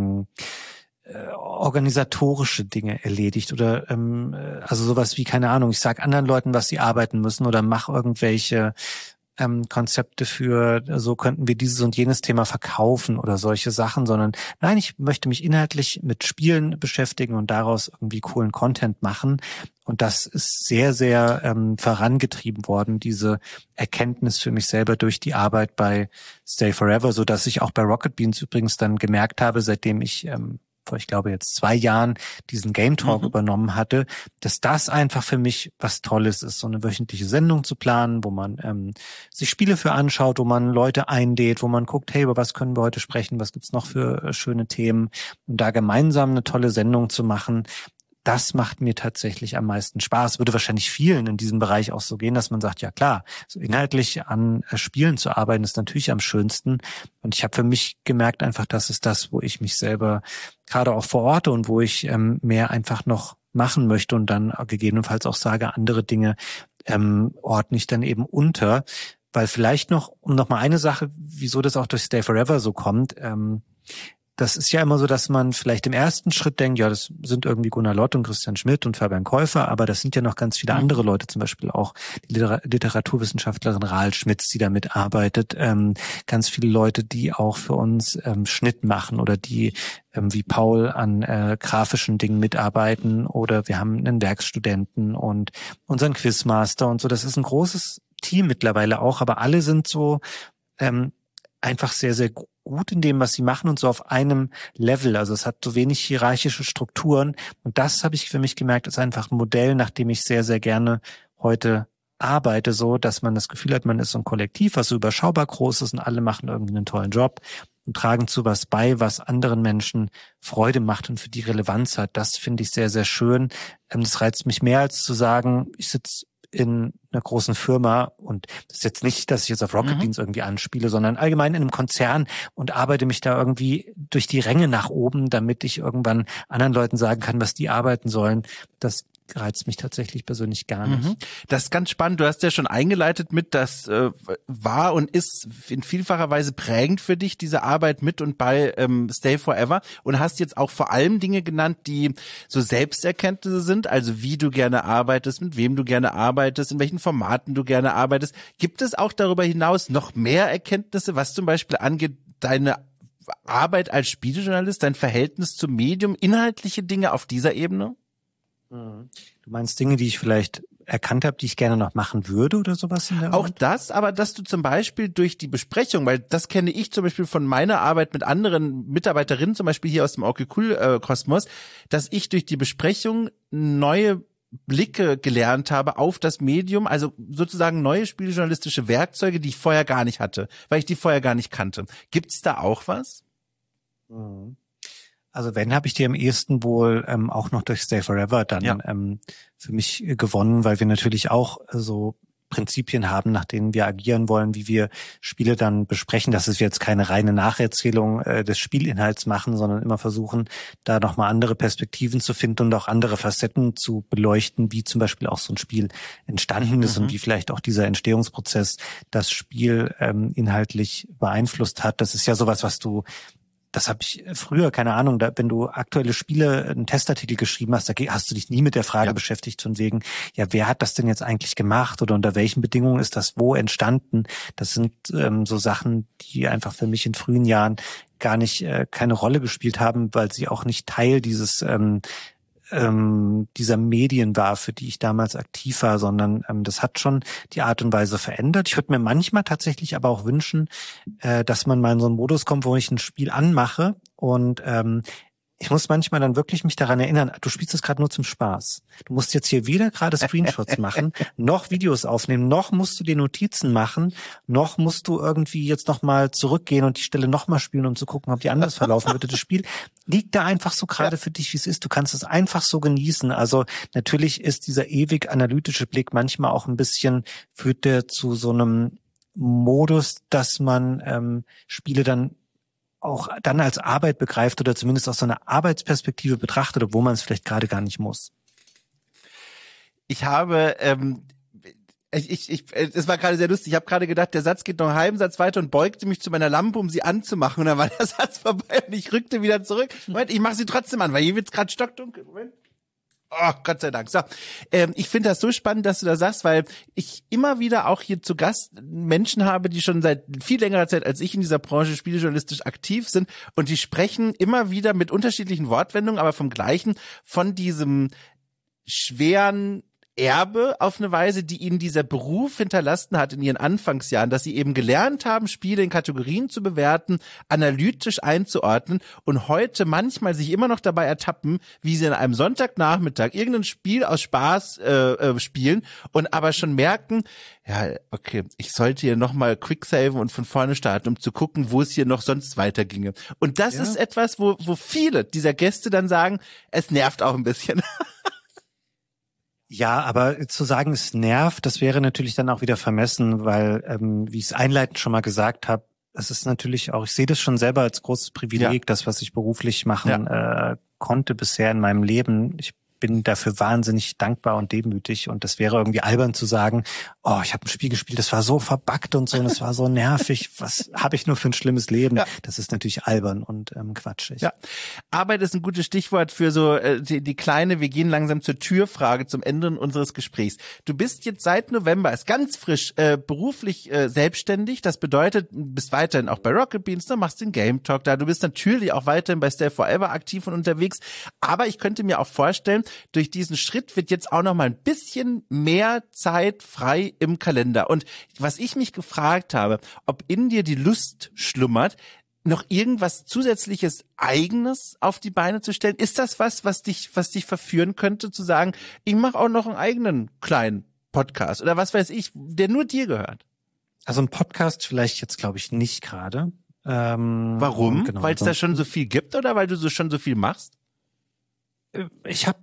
organisatorische Dinge erledigt oder also sowas wie, keine Ahnung, ich sag anderen Leuten, was sie arbeiten müssen oder mache irgendwelche Konzepte für, so könnten wir dieses und jenes Thema verkaufen oder solche Sachen, sondern nein, ich möchte mich inhaltlich mit Spielen beschäftigen und daraus irgendwie coolen Content machen. Und das ist sehr, sehr vorangetrieben worden, diese Erkenntnis für mich selber durch die Arbeit bei Stay Forever, so dass ich auch bei Rocket Beans übrigens dann gemerkt habe, seitdem ich vor, ich glaube, jetzt 2 Jahren diesen Game Talk übernommen hatte, dass das einfach für mich was Tolles ist, so eine wöchentliche Sendung zu planen, wo man sich Spiele für anschaut, wo man Leute einlädt, wo man guckt, hey, über was können wir heute sprechen, was gibt's noch für schöne Themen und da gemeinsam eine tolle Sendung zu machen. Das macht mir tatsächlich am meisten Spaß. Würde wahrscheinlich vielen in diesem Bereich auch so gehen, dass man sagt, ja klar, so inhaltlich an Spielen zu arbeiten ist natürlich am schönsten. Und ich habe für mich gemerkt einfach, das ist das, wo ich mich selber gerade auch verorte und wo ich mehr einfach noch machen möchte und dann gegebenenfalls auch sage, andere Dinge ordne ich dann eben unter. Weil vielleicht noch, um noch mal eine Sache, wieso das auch durch Stay Forever so kommt, das ist ja immer so, dass man vielleicht im ersten Schritt denkt, ja, das sind irgendwie Gunnar Lott und Christian Schmidt und Fabian Käufer, aber das sind ja noch ganz viele andere Leute, zum Beispiel auch die Literaturwissenschaftlerin Rahel Schmitz, die da mitarbeitet, ganz viele Leute, die auch für uns Schnitt machen oder die wie Paul an grafischen Dingen mitarbeiten oder wir haben einen Werkstudenten und unseren Quizmaster und so. Das ist ein großes Team mittlerweile auch, aber alle sind so einfach sehr, sehr gut in dem, was sie machen und so auf einem Level. Also es hat so wenig hierarchische Strukturen und das habe ich für mich gemerkt, ist einfach ein Modell, nach dem ich sehr, sehr gerne heute arbeite, so dass man das Gefühl hat, man ist so ein Kollektiv, was so überschaubar groß ist und alle machen irgendwie einen tollen Job und tragen zu was bei, was anderen Menschen Freude macht und für die Relevanz hat. Das finde ich sehr, sehr schön. Das reizt mich mehr als zu sagen, ich sitze in einer großen Firma und das ist jetzt nicht, dass ich jetzt auf Rocket Beans irgendwie anspiele, sondern allgemein in einem Konzern und arbeite mich da irgendwie durch die Ränge nach oben, damit ich irgendwann anderen Leuten sagen kann, was die arbeiten sollen. Das reizt mich tatsächlich persönlich gar nicht. Das ist ganz spannend. Du hast ja schon eingeleitet mit, das war und ist in vielfacher Weise prägend für dich, diese Arbeit mit und bei Stay Forever und hast jetzt auch vor allem Dinge genannt, die so Selbsterkenntnisse sind, also wie du gerne arbeitest, mit wem du gerne arbeitest, in welchen Formaten du gerne arbeitest. Gibt es auch darüber hinaus noch mehr Erkenntnisse, was zum Beispiel angeht, deine Arbeit als Spielejournalist, dein Verhältnis zum Medium, inhaltliche Dinge auf dieser Ebene? Du meinst Dinge, die ich vielleicht erkannt habe, die ich gerne noch machen würde oder sowas in der Art? Auch das, aber dass du zum Beispiel durch die Besprechung, weil das kenne ich zum Beispiel von meiner Arbeit mit anderen Mitarbeiterinnen, zum Beispiel hier aus dem Okay Cool Kosmos, dass ich durch die Besprechung neue Blicke gelernt habe auf das Medium, also sozusagen neue spieljournalistische Werkzeuge, die ich vorher gar nicht hatte, weil ich die vorher gar nicht kannte. Gibt's da auch was? Also wenn, habe ich die am ehesten wohl auch noch durch Stay Forever dann für mich gewonnen, weil wir natürlich auch so Prinzipien haben, nach denen wir agieren wollen, wie wir Spiele dann besprechen, dass wir jetzt keine reine Nacherzählung des Spielinhalts machen, sondern immer versuchen, da nochmal andere Perspektiven zu finden und auch andere Facetten zu beleuchten, wie zum Beispiel auch so ein Spiel entstanden ist und wie vielleicht auch dieser Entstehungsprozess das Spiel inhaltlich beeinflusst hat. Das ist ja sowas, was du das habe ich früher, keine Ahnung, wenn du aktuelle Spiele, einen Testartikel geschrieben hast, da hast du dich nie mit der Frage beschäftigt von wegen, ja, wer hat das denn jetzt eigentlich gemacht oder unter welchen Bedingungen ist das wo entstanden? Das sind so Sachen, die einfach für mich in frühen Jahren gar nicht keine Rolle gespielt haben, weil sie auch nicht Teil dieser Medien war, für die ich damals aktiv war, sondern das hat schon die Art und Weise verändert. Ich würde mir manchmal tatsächlich aber auch wünschen, dass man mal in so einen Modus kommt, wo ich ein Spiel anmache und ich muss manchmal dann wirklich mich daran erinnern, du spielst das gerade nur zum Spaß. Du musst jetzt hier weder gerade Screenshots machen, noch Videos aufnehmen, noch musst du dir Notizen machen, noch musst du irgendwie jetzt nochmal zurückgehen und die Stelle nochmal spielen, um zu gucken, ob die anders verlaufen würde. Das Spiel liegt da einfach so gerade für dich, wie es ist. Du kannst es einfach so genießen. Also natürlich ist dieser ewig analytische Blick manchmal auch ein bisschen, führt der zu so einem Modus, dass man Spiele dann auch dann als Arbeit begreift oder zumindest aus so einer Arbeitsperspektive betrachtet, obwohl man es vielleicht gerade gar nicht muss. Ich habe, es war gerade sehr lustig, ich habe gerade gedacht, der Satz geht noch einen halben Satz weiter und beugte mich zu meiner Lampe, um sie anzumachen, und dann war der Satz vorbei und ich rückte wieder zurück. Moment, ich mache sie trotzdem an, weil hier wird's gerade stockdunkel. Moment. Oh, Gott sei Dank. So, ich finde das so spannend, dass du das sagst, weil ich immer wieder auch hier zu Gast Menschen habe, die schon seit viel längerer Zeit als ich in dieser Branche spielejournalistisch aktiv sind, und die sprechen immer wieder mit unterschiedlichen Wortwendungen, aber vom Gleichen, von diesem schweren Erbe auf eine Weise, die ihnen dieser Beruf hinterlassen hat in ihren Anfangsjahren, dass sie eben gelernt haben, Spiele in Kategorien zu bewerten, analytisch einzuordnen und heute manchmal sich immer noch dabei ertappen, wie sie an einem Sonntagnachmittag irgendein Spiel aus Spaß spielen und aber schon merken, ja, okay, ich sollte hier nochmal quicksaven und von vorne starten, um zu gucken, wo es hier noch sonst weiterginge. Und das ist etwas, wo viele dieser Gäste dann sagen, es nervt auch ein bisschen. Ja, aber zu sagen, es nervt, das wäre natürlich dann auch wieder vermessen, weil, wie ich es einleitend schon mal gesagt habe, es ist natürlich auch, ich sehe das schon selber als großes Privileg, das, was ich beruflich machen konnte bisher in meinem Leben. Ich bin dafür wahnsinnig dankbar und demütig, und das wäre irgendwie albern zu sagen, oh, ich habe ein Spiel gespielt, das war so verbuggt und so und es war so nervig, was habe ich nur für ein schlimmes Leben? Ja. Das ist natürlich albern und quatschig. Ja, Arbeit ist ein gutes Stichwort für so die kleine, wir gehen langsam zur Türfrage zum Ende unseres Gesprächs. Du bist jetzt seit November, ist ganz frisch, beruflich selbstständig, das bedeutet, du bist weiterhin auch bei Rocket Beans, du machst den Game Talk da, du bist natürlich auch weiterhin bei Stay Forever aktiv und unterwegs, aber ich könnte mir auch vorstellen, durch diesen Schritt wird jetzt auch noch mal ein bisschen mehr Zeit frei im Kalender. Und was ich mich gefragt habe, ob in dir die Lust schlummert, noch irgendwas zusätzliches Eigenes auf die Beine zu stellen. Ist das was dich verführen könnte, zu sagen, ich mache auch noch einen eigenen kleinen Podcast oder was weiß ich, der nur dir gehört? Also ein Podcast vielleicht jetzt, glaube ich, nicht gerade. Warum? Genau, weil es da schon so viel gibt oder weil du schon so viel machst? Ich habe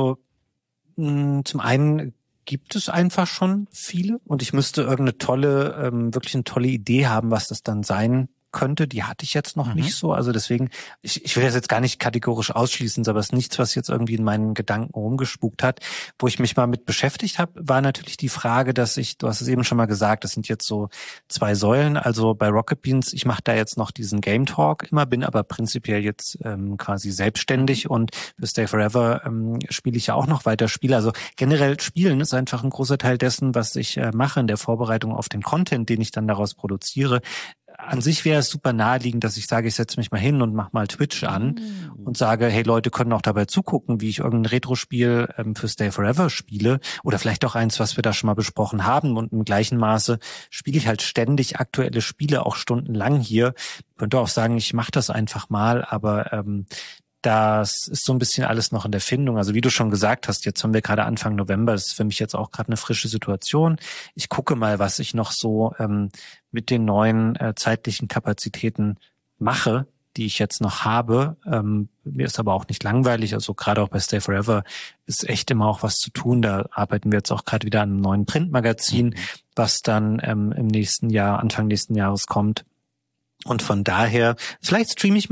zum einen gibt es einfach schon viele, und ich müsste wirklich eine tolle Idee haben, was das dann sein könnte. Die hatte ich jetzt noch nicht so. Also deswegen, ich will das jetzt gar nicht kategorisch ausschließen, aber es ist nichts, was jetzt irgendwie in meinen Gedanken rumgespukt hat. Wo ich mich mal mit beschäftigt habe, war natürlich die Frage, du hast es eben schon mal gesagt, das sind jetzt so 2 Säulen. Also bei Rocket Beans, ich mache da jetzt noch diesen Game Talk immer, bin aber prinzipiell jetzt quasi selbstständig, und für Stay Forever spiele ich ja auch noch weiter Spiele. Also generell Spielen ist einfach ein großer Teil dessen, was ich mache in der Vorbereitung auf den Content, den ich dann daraus produziere. An sich wäre es super naheliegend, dass ich sage, ich setze mich mal hin und mache mal Twitch an und sage, hey, Leute können auch dabei zugucken, wie ich irgendein Retro-Spiel für Stay Forever spiele, oder vielleicht auch eins, was wir da schon mal besprochen haben, und im gleichen Maße spiele ich halt ständig aktuelle Spiele, auch stundenlang hier. Ich könnte auch sagen, ich mache das einfach mal, aber das ist so ein bisschen alles noch in der Findung. Also wie du schon gesagt hast, jetzt haben wir gerade Anfang November, das ist für mich jetzt auch gerade eine frische Situation. Ich gucke mal, was ich noch so mit den neuen zeitlichen Kapazitäten mache, die ich jetzt noch habe. Mir ist aber auch nicht langweilig, also gerade auch bei Stay Forever ist echt immer auch was zu tun. Da arbeiten wir jetzt auch gerade wieder an einem neuen Printmagazin, was dann im nächsten Jahr, Anfang nächsten Jahres kommt. Und von daher, vielleicht streame ich mal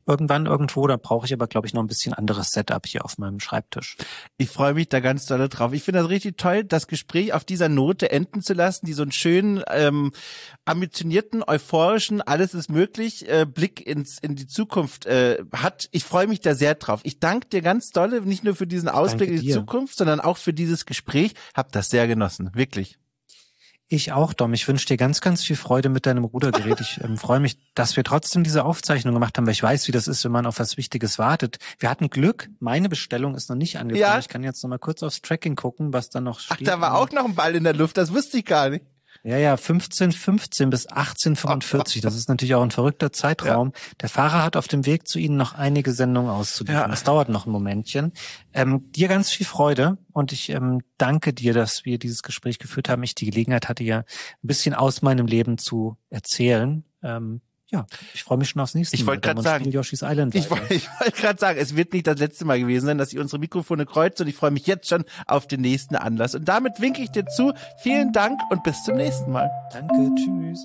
irgendwann irgendwo. Da brauche ich aber, glaube ich, noch ein bisschen anderes Setup hier auf meinem Schreibtisch. Ich freue mich da ganz doll drauf. Ich finde das richtig toll, das Gespräch auf dieser Note enden zu lassen, die so einen schönen, ambitionierten, euphorischen, alles ist möglich, Blick in die Zukunft hat. Ich freue mich da sehr drauf. Ich danke dir ganz doll, nicht nur für diesen Ausblick in die Zukunft, sondern auch für dieses Gespräch. Hab das sehr genossen, wirklich. Ich auch, Dom. Ich wünsche dir ganz, ganz viel Freude mit deinem Rudergerät. Ich freue mich, dass wir trotzdem diese Aufzeichnung gemacht haben, weil ich weiß, wie das ist, wenn man auf was Wichtiges wartet. Wir hatten Glück. Meine Bestellung ist noch nicht angekommen. Ja. Ich kann jetzt noch mal kurz aufs Tracking gucken, was da noch steht. Ach, da war auch noch ein Ball in der Luft. Das wusste ich gar nicht. Ja, 15:15 bis 18:45. Das ist natürlich auch ein verrückter Zeitraum. Ja. Der Fahrer hat auf dem Weg zu Ihnen noch einige Sendungen auszuliefern. Ja. Das dauert noch ein Momentchen. Dir ganz viel Freude und ich danke dir, dass wir dieses Gespräch geführt haben. Ich die Gelegenheit hatte, ja ein bisschen aus meinem Leben zu erzählen. Ja, ich freue mich schon aufs nächste Mal. Ich wollte gerade sagen, Yoshi's Island ich wollte gerade sagen, es wird nicht das letzte Mal gewesen sein, dass ich unsere Mikrofone kreuze und ich freue mich jetzt schon auf den nächsten Anlass. Und damit winke ich dir zu. Vielen Dank und bis zum nächsten Mal. Danke, tschüss.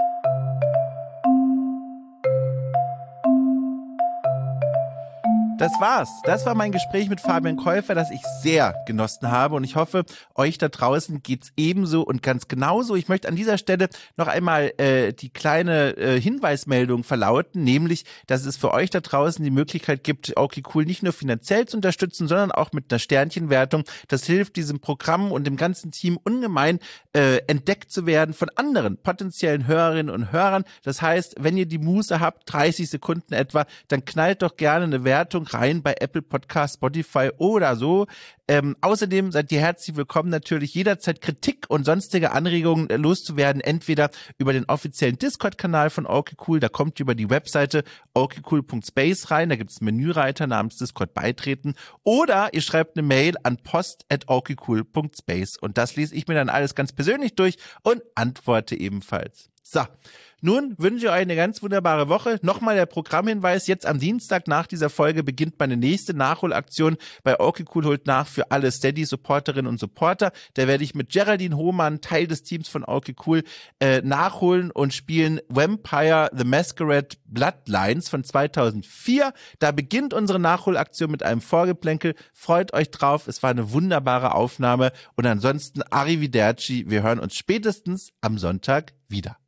Das war's. Das war mein Gespräch mit Fabian Käufer, das ich sehr genossen habe und ich hoffe, euch da draußen geht's ebenso und ganz genauso. Ich möchte an dieser Stelle noch einmal die kleine Hinweismeldung verlauten, nämlich, dass es für euch da draußen die Möglichkeit gibt, okay cool nicht nur finanziell zu unterstützen, sondern auch mit einer Sternchenwertung. Das hilft diesem Programm und dem ganzen Team ungemein entdeckt zu werden von anderen potenziellen Hörerinnen und Hörern. Das heißt, wenn ihr die Muße habt, 30 Sekunden etwa, dann knallt doch gerne eine Wertung rein bei Apple Podcast, Spotify oder so. Außerdem seid ihr herzlich willkommen, natürlich jederzeit Kritik und sonstige Anregungen loszuwerden, entweder über den offiziellen Discord-Kanal von Okay Cool, da kommt ihr über die Webseite okcool.space rein, da gibt es einen Menüreiter namens Discord beitreten, oder ihr schreibt eine Mail an post@okcool.space und das lese ich mir dann alles ganz persönlich durch und antworte ebenfalls. So, nun wünsche ich euch eine ganz wunderbare Woche. Nochmal der Programmhinweis, jetzt am Dienstag nach dieser Folge beginnt meine nächste Nachholaktion bei Okay Cool holt nach für alle Steady-Supporterinnen und Supporter. Da werde ich mit Geraldine Hohmann, Teil des Teams von Okay Cool, nachholen und spielen Vampire the Masquerade Bloodlines von 2004. Da beginnt unsere Nachholaktion mit einem Vorgeplänkel. Freut euch drauf, es war eine wunderbare Aufnahme und ansonsten Arrivederci, wir hören uns spätestens am Sonntag wieder.